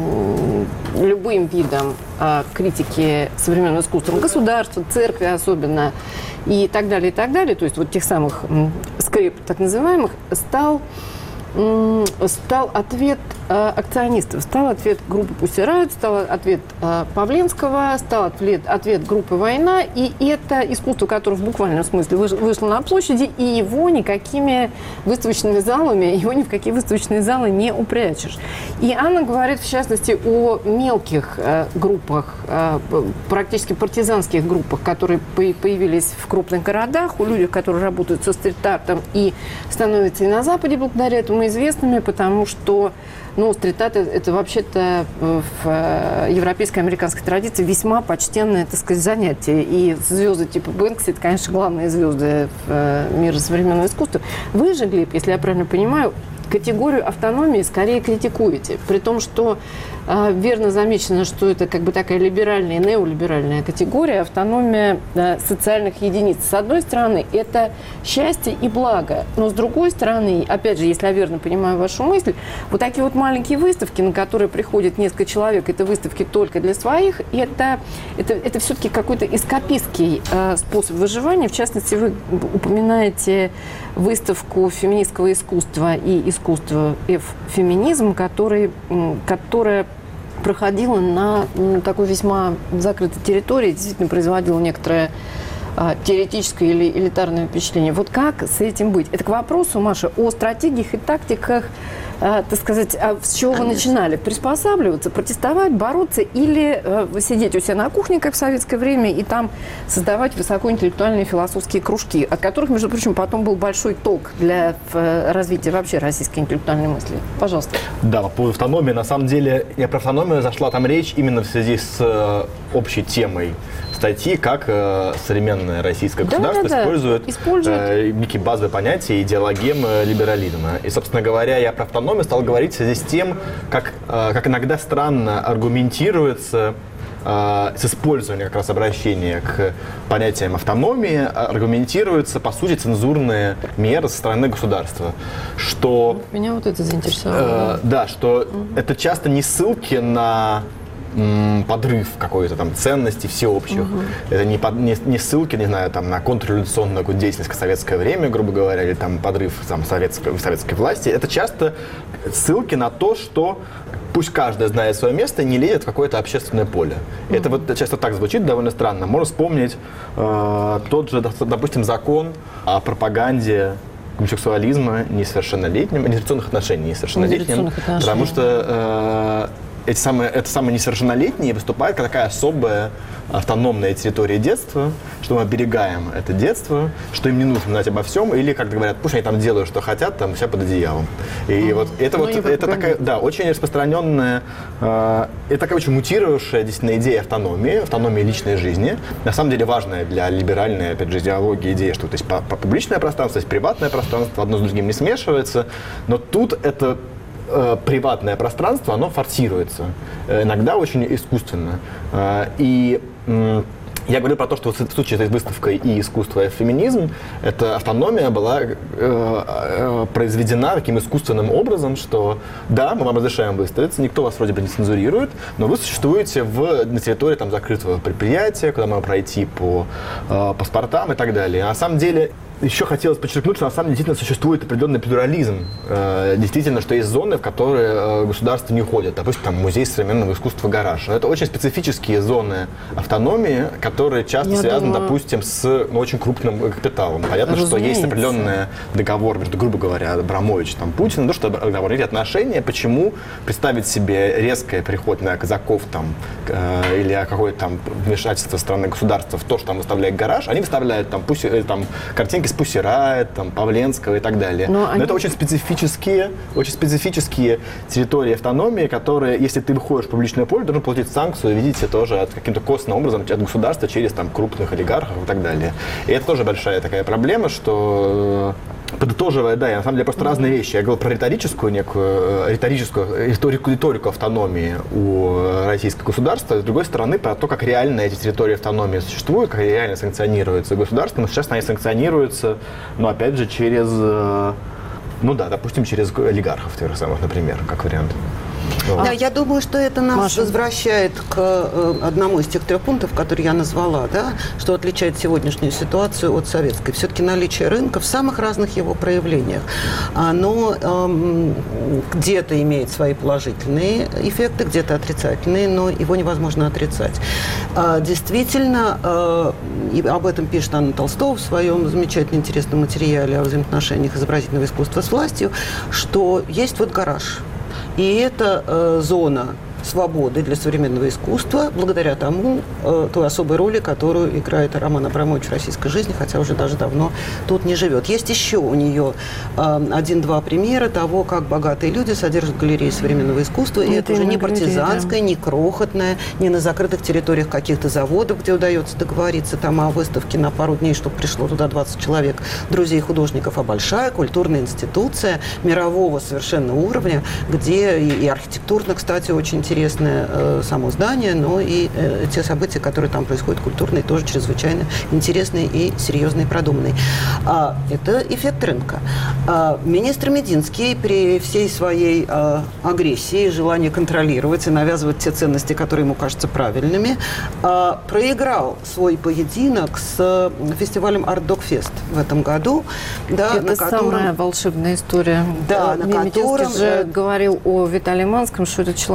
любым видам критики современного искусства, государства, церкви особенно, и так далее, и так далее, то есть вот тех самых скреп, так называемых, стал стал ответ э, акционистов, стал ответ группы Pussy Riot, стал ответ э, Павленского, стал ответ, ответ группы «Война». И это искусство, которое в буквальном смысле выш, вышло на площади, и его никакими выставочными залами, его ни в какие выставочные залы не упрячешь. И Анна говорит, в частности, о мелких э, группах, э, практически партизанских группах, которые по- появились в крупных городах, у людей, которые работают со стрит-артом и становятся и на Западе благодаря этому известными, потому что, ну, стрит-арт это, это вообще-то в европейской, американской традиции весьма почтенное, так сказать, занятие. И звезды типа Бэнкси, это, конечно, главные звезды мира современного искусства. Вы же, Глеб, если я правильно понимаю, категорию автономии скорее критикуете, при том, что э, верно замечено, что это как бы такая либеральная и неолиберальная категория, автономия э, социальных единиц. С одной стороны, это счастье и благо, но с другой стороны, опять же, если я верно понимаю вашу мысль, вот такие вот маленькие выставки, на которые приходит несколько человек, это выставки только для своих, это, это, это все-таки какой-то эскапистский э, способ выживания. В частности, вы упоминаете выставку феминистского искусства и искусство F-феминизм, который, которая проходила на такой весьма закрытой территории, действительно производила некоторое а, теоретическое или элитарное впечатление. Вот как с этим быть? Это к вопросу, Маша, о стратегиях и тактиках а, так сказать, а с чего Конечно. Вы начинали? Приспосабливаться, протестовать, бороться или а, вы сидеть у себя на кухне, как в советское время, и там создавать высокоинтеллектуальные философские кружки, от которых, между прочим, потом был большой толк для в, развития вообще российской интеллектуальной мысли? Пожалуйста. Да, по поводу автономии, на самом деле, я про автономию зашла там речь именно в связи с э, общей темой статьи, как э, современное российское государство да, да, использует, использует. Э, некие базовые понятия идеологемы либерализма. И, собственно говоря, я про автономию стал говорить в связи с тем, как, э, как иногда странно аргументируется э, с использованием как раз обращения к понятиям автономии, аргументируются, по сути, цензурные меры со стороны государства. Что, Меня вот это заинтересовало. Э, да, что угу. это часто не ссылки на подрыв какой-то там ценностей всеобщих. Угу. Это не, под, не, не ссылки, не знаю, там, на контрреволюционную деятельность в советское время, грубо говоря, или там подрыв там, советской, советской власти. Это часто ссылки на то, что пусть каждый знает свое место и не лезет в какое-то общественное поле. Угу. Это вот часто так звучит довольно странно. Можно вспомнить э, тот же, допустим, закон о пропаганде гомосексуализма несовершеннолетним, нерегистрационных отношений несовершеннолетним, потому что э, Эти самые, это самые несовершеннолетние выступают как такая особая автономная территория детства, что мы оберегаем это детство, что им не нужно знать обо всем, или, как говорят, пусть они там делают, что хотят, там, все под одеялом. И mm-hmm. вот это, вот, это такая, да, очень распространенная, э, это такая очень мутировавшая действительно идея автономии, автономии личной жизни. На самом деле важная для либеральной, опять же, идеологии идея, что то есть по, по публичное пространство, есть приватное пространство, одно с другим не смешивается, но тут это приватное пространство, оно форсируется, иногда очень искусственно. И я говорю про то, что в случае с выставкой «И искусство, и феминизм» эта автономия была э, э, произведена таким искусственным образом, что да, мы вам разрешаем выставиться, никто вас вроде бы не цензурирует, но вы существуете в, на территории там, закрытого предприятия, куда можно пройти по э, паспортам и так далее. А на самом деле еще хотелось подчеркнуть, что на самом деле действительно существует определенный плюрализм. Э, действительно, что есть зоны, в которые э, государство не уходит. Допустим, там музей современного искусства «Гараж». Но это очень специфические зоны автономии, которые часто Я связаны, думаю... допустим, с ну, очень крупным капиталом. Понятно, Разумеется. Что есть определенный договор между, грубо говоря, Абрамович и Путиным, то, что договор, эти отношения. Почему представить себе резкое приход на казаков там, э, или какое-то там вмешательство страны государства в то, что там выставляет «Гараж», они выставляют там, пусть, э, там картинки с Пусси Райт, там, Павленского и так далее. Но, Но они... это очень специфические, очень специфические территории автономии, которые, если ты выходишь в публичное поле, должен платить санкцию, видите, тоже от каким-то косвенным образом от государства через там, крупных олигархов и так далее. И это тоже большая такая проблема, что подытоживая, да, я на самом деле просто mm-hmm. разные вещи. Я говорил про риторическую некую, риторическую риторику, риторику автономии у российского государства, с другой стороны, про то, как реально эти территории автономии существуют, как реально санкционируются государством. И сейчас они санкционируются, но опять же, через, ну да, допустим, через олигархов тех же самых, например, как вариант. Да, я думаю, что это нас Маша. возвращает к э, одному из тех трех пунктов, которые я назвала, да, что отличает сегодняшнюю ситуацию от советской. Все-таки наличие рынка в самых разных его проявлениях. Оно э, где-то имеет свои положительные эффекты, где-то отрицательные, но его невозможно отрицать. Э, действительно, э, и об этом пишет Анна Толстова в своем замечательно интересном материале о взаимоотношениях изобразительного искусства с властью, что есть вот гараж. И это э, зона свободы для современного искусства, благодаря тому, э, той особой роли, которую играет Роман Абрамович в российской жизни, хотя уже даже давно тут не живет. Есть еще у нее э, один-два примера того, как богатые люди содержат галереи современного искусства, и это, это уже не партизанское, да. не крохотное, не на закрытых территориях каких-то заводов, где удается договориться там о выставке на пару дней, чтобы пришло туда двадцать человек друзей художников, а большая культурная институция мирового совершенно уровня, где и, и архитектурно, кстати, очень интересно интересное э, само здание, но и э, те события, которые там происходят, культурные, тоже чрезвычайно интересные и серьезные, продуманные. А, это эффект рынка. А, министр Мединский при всей своей а, агрессии, желании контролировать и навязывать те ценности, которые ему кажутся правильными, а, проиграл свой поединок с фестивалем Art Dog Fest в этом году. Да, это на котором... самая волшебная история. Да, на Мединский котором... же говорил о Виталии Манском, что это человек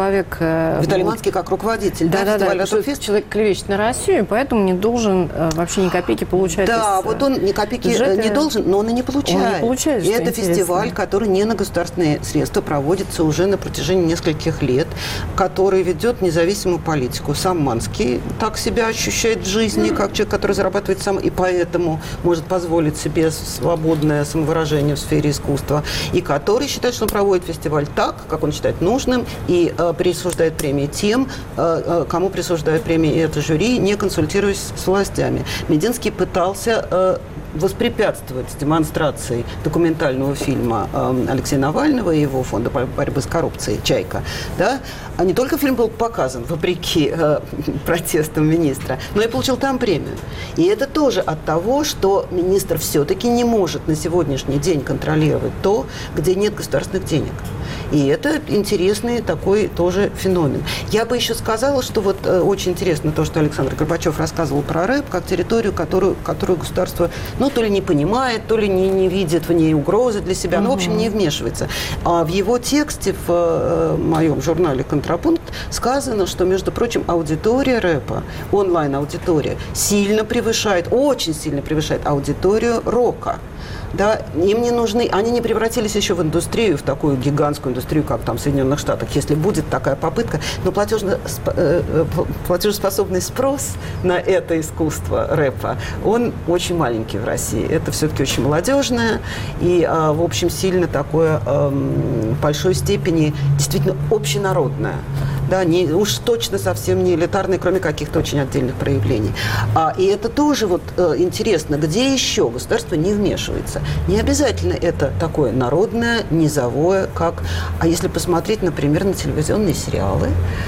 Виталий Манский как руководитель. Да, да, да, да, что человек клевещет на Россию, поэтому не должен вообще ни копейки получать. Да, из, вот он ни копейки бюджета не должен, но он и не получает. Он не получает, и это интересно. Фестиваль, который не на государственные средства проводится уже на протяжении нескольких лет, который ведет независимую политику. Сам Манский так себя ощущает в жизни, как человек, который зарабатывает сам, и поэтому может позволить себе свободное самовыражение в сфере искусства, и который считает, что он проводит фестиваль так, как он считает нужным, и э, присуждает премии тем, э, э, кому присуждает премии это жюри, не консультируясь с властями. Мединский пытался э, воспрепятствовать демонстрации документального фильма э, Алексея Навального и его фонда борьбы с коррупцией «Чайка». Да? А не только фильм был показан, вопреки э, протестам министра, но и получил там премию. И это тоже от того, что министр все-таки не может на сегодняшний день контролировать то, где нет государственных денег. И это интересный такой тоже феномен. Я бы еще сказала, что вот э, очень интересно то, что Александр Горбачев рассказывал про рэп, как территорию, которую, которую государство, ну, то ли не понимает, то ли не, не видит в ней угрозы для себя, ну, в общем, не вмешивается. А в его тексте, в э, моем журнале «Контрапункт», сказано, что, между прочим, аудитория рэпа, онлайн-аудитория, сильно превышает, очень сильно превышает аудиторию рока. Да, им не нужны, они не превратились еще в индустрию, в такую гигантскую индустрию, как там в Соединенных Штатах, если будет такая попытка. Но платежно, э, платежеспособный спрос на это искусство рэпа, он очень маленький в России. Это все-таки очень молодежное и, э, в общем, сильно такое, э, в большой степени, действительно общенародное. Да, не, уж точно совсем не элитарные, кроме каких-то очень отдельных проявлений. А, и это тоже вот э, интересно, где еще государство не вмешивается. Не обязательно это такое народное, низовое, как... А если посмотреть, например, на телевизионные сериалы,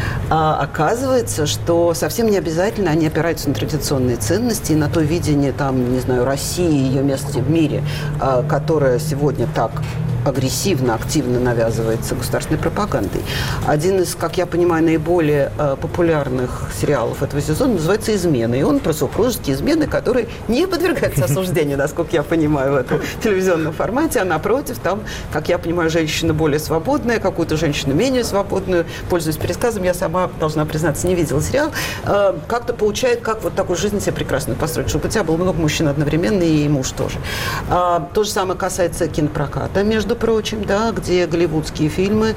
а, оказывается, что совсем не обязательно они опираются на традиционные ценности и на то видение, там, не знаю, России, ее места в мире, а, которое сегодня так агрессивно, активно навязывается государственной пропагандой. Один из, как я понимаю, наиболее э, популярных сериалов этого сезона называется «Измены». И он про супружеские измены, которые не подвергаются осуждению, насколько я понимаю, в этом телевизионном формате, а напротив, там, как я понимаю, женщина более свободная, какую-то женщину менее свободную. Пользуясь пересказом, я сама, должна признаться, не видела сериал, э, как-то получает, как вот такую жизнь себе прекрасно построить, чтобы у тебя было много мужчин одновременно и муж тоже. А, то же самое касается кинопроката, между прочим, да, где голливудские фильмы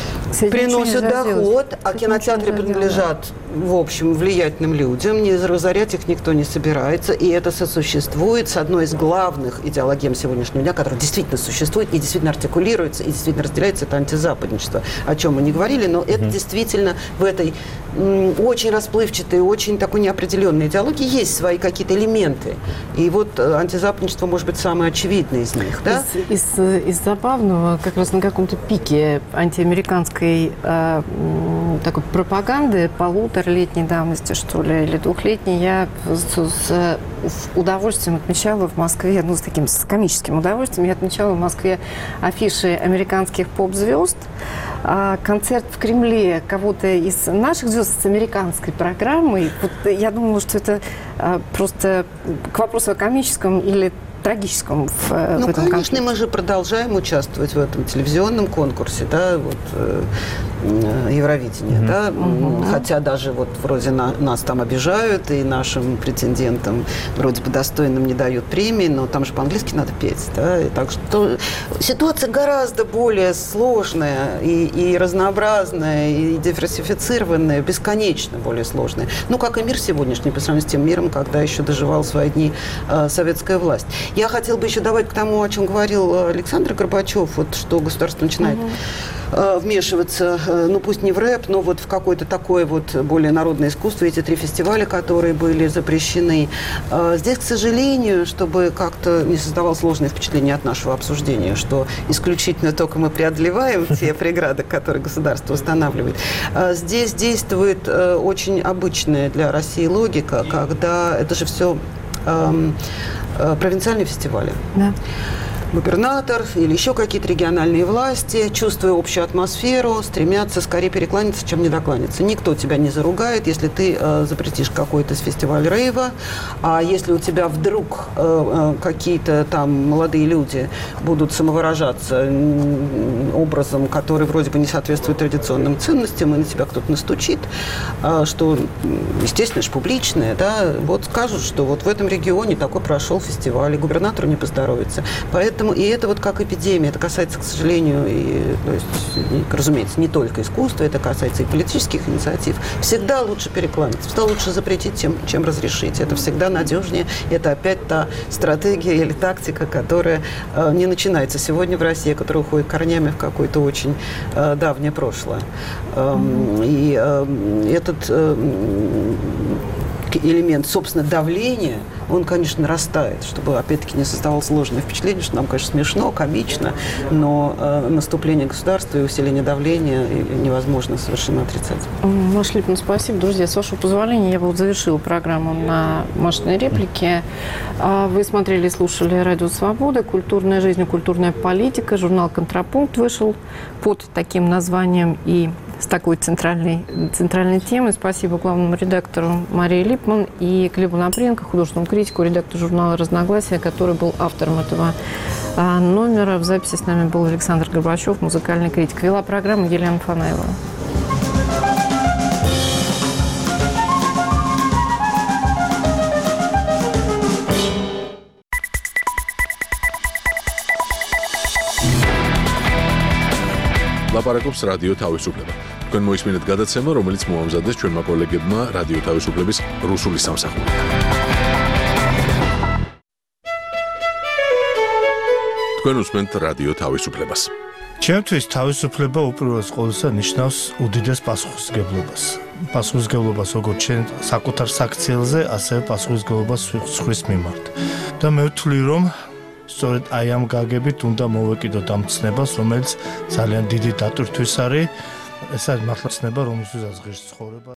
приносят доход, а кинотеатры принадлежат, в общем, влиятельным людям, не разорять их никто не собирается, и это сосуществует с одной из главных идеологем сегодняшнего дня, которая действительно существует и действительно артикулируется, и действительно разделяется, это антизападничество, о чем мы не говорили, но это действительно в этой м, очень расплывчатой, очень такой неопределенной идеологии есть свои какие-то элементы, и вот антизападничество может быть самое очевидное из них, да? Из, из, из забавного, как раз на каком-то пике антиамериканской э, такой пропаганды полуторалетней давности, что ли, или двухлетней, я с, с удовольствием отмечала в Москве, ну, с таким с комическим удовольствием, я отмечала в Москве афиши американских поп-звезд, а концерт в Кремле кого-то из наших звезд с американской программой. Вот я думала, что это а, просто к вопросу о комическом или трагическом в, ну, в этом конечно, конфликте. Мы же продолжаем участвовать в этом телевизионном конкурсе, да, вот, э, Евровидение, mm-hmm. да, mm-hmm. хотя даже вот вроде на, нас там обижают, и нашим претендентам вроде бы достойным не дают премии, но там же по-английски надо петь, да, и так что ситуация гораздо более сложная и, и разнообразная, и диверсифицированная, бесконечно более сложная. Ну, как и мир сегодняшний, по сравнению с тем миром, когда еще доживал свои дни э, советская власть. Я хотела бы еще добавить к тому, о чем говорил Александр Горбачев, вот, что государство начинает uh-huh. вмешиваться, ну пусть не в рэп, но вот в какое-то такое вот более народное искусство, эти три фестиваля, которые были запрещены. Здесь, к сожалению, чтобы как-то не создавалось сложное впечатление от нашего обсуждения, что исключительно только мы преодолеваем те преграды, которые государство устанавливает, здесь действует очень обычная для России логика, когда это же все провинциальные фестивали. Да. губернатор или еще какие-то региональные власти, чувствуя общую атмосферу, стремятся скорее перекланяться, чем не докланяться. Никто тебя не заругает, если ты э, запретишь какой-то фестиваль рейва, а если у тебя вдруг э, э, какие-то там молодые люди будут самовыражаться образом, который вроде бы не соответствует традиционным ценностям, и на тебя кто-то настучит, э, что, естественно, же публичное, да, вот скажут, что вот в этом регионе такой прошел фестиваль, и губернатору не поздоровится. Поэтому, и это вот как эпидемия, это касается, к сожалению, и, то есть, разумеется, не только искусства, это касается и политических инициатив. Всегда лучше перекланяться, всегда лучше запретить, чем, чем разрешить. Это всегда надежнее. Это опять та стратегия или тактика, которая э, не начинается сегодня в России, а которая уходит корнями в какое-то очень э, давнее прошлое. Эм, и э, этот э, элемент, собственно, давления, он, конечно, нарастает, чтобы, опять-таки, не создавалось ложное впечатление, что нам, конечно, смешно, комично, но э, наступление государства и усиление давления невозможно совершенно отрицать. Маша Липман, спасибо. Друзья, с вашего позволения, я бы вот завершила программу на Машиной реплике. Вы смотрели и слушали «Радио Свобода», «Культурная жизнь и культурная политика». Журнал «Контрапункт» вышел под таким названием и с такой центральной, центральной темой. Спасибо главному редактору Марии Липман и Глебу Напренко, художественному критику, редактору журнала «Разногласия», который был автором этого а, номера. В записи с нами был Александр Горбачев, музыкальный критик. Вела программу Елена Фанаева. ლაპარაკობს რადიო თავისუფლება. თქვენ მოისმინეთ გადაცემა, რომელიც მოამზადეს ჩვენმა კოლეგებმა რადიო თავისუფლების რუსული სამსახურიდან. თქვენ უსმენთ რადიო თავისუფლებას. ჩემთვის თავისუფლება უპირველეს ყოვლისა ნიშნავს უდიდეს პასუხისმგებლობას. პასუხისმგებლობას როგორც ჩვენ საკუთარ საქციელზე, ასევე პასუხისმგებლობას სხვის მიმართ. და მე ვთვლი, რომ სწორედ აი ამ გაგებით უნდა მოვეკიდოთ ამ ცნებას, რომელიც ძალიან დიდი დატვირთვის არის. ეს არის მართლა ცნება, რომელსაც ღირს ცხოვრება.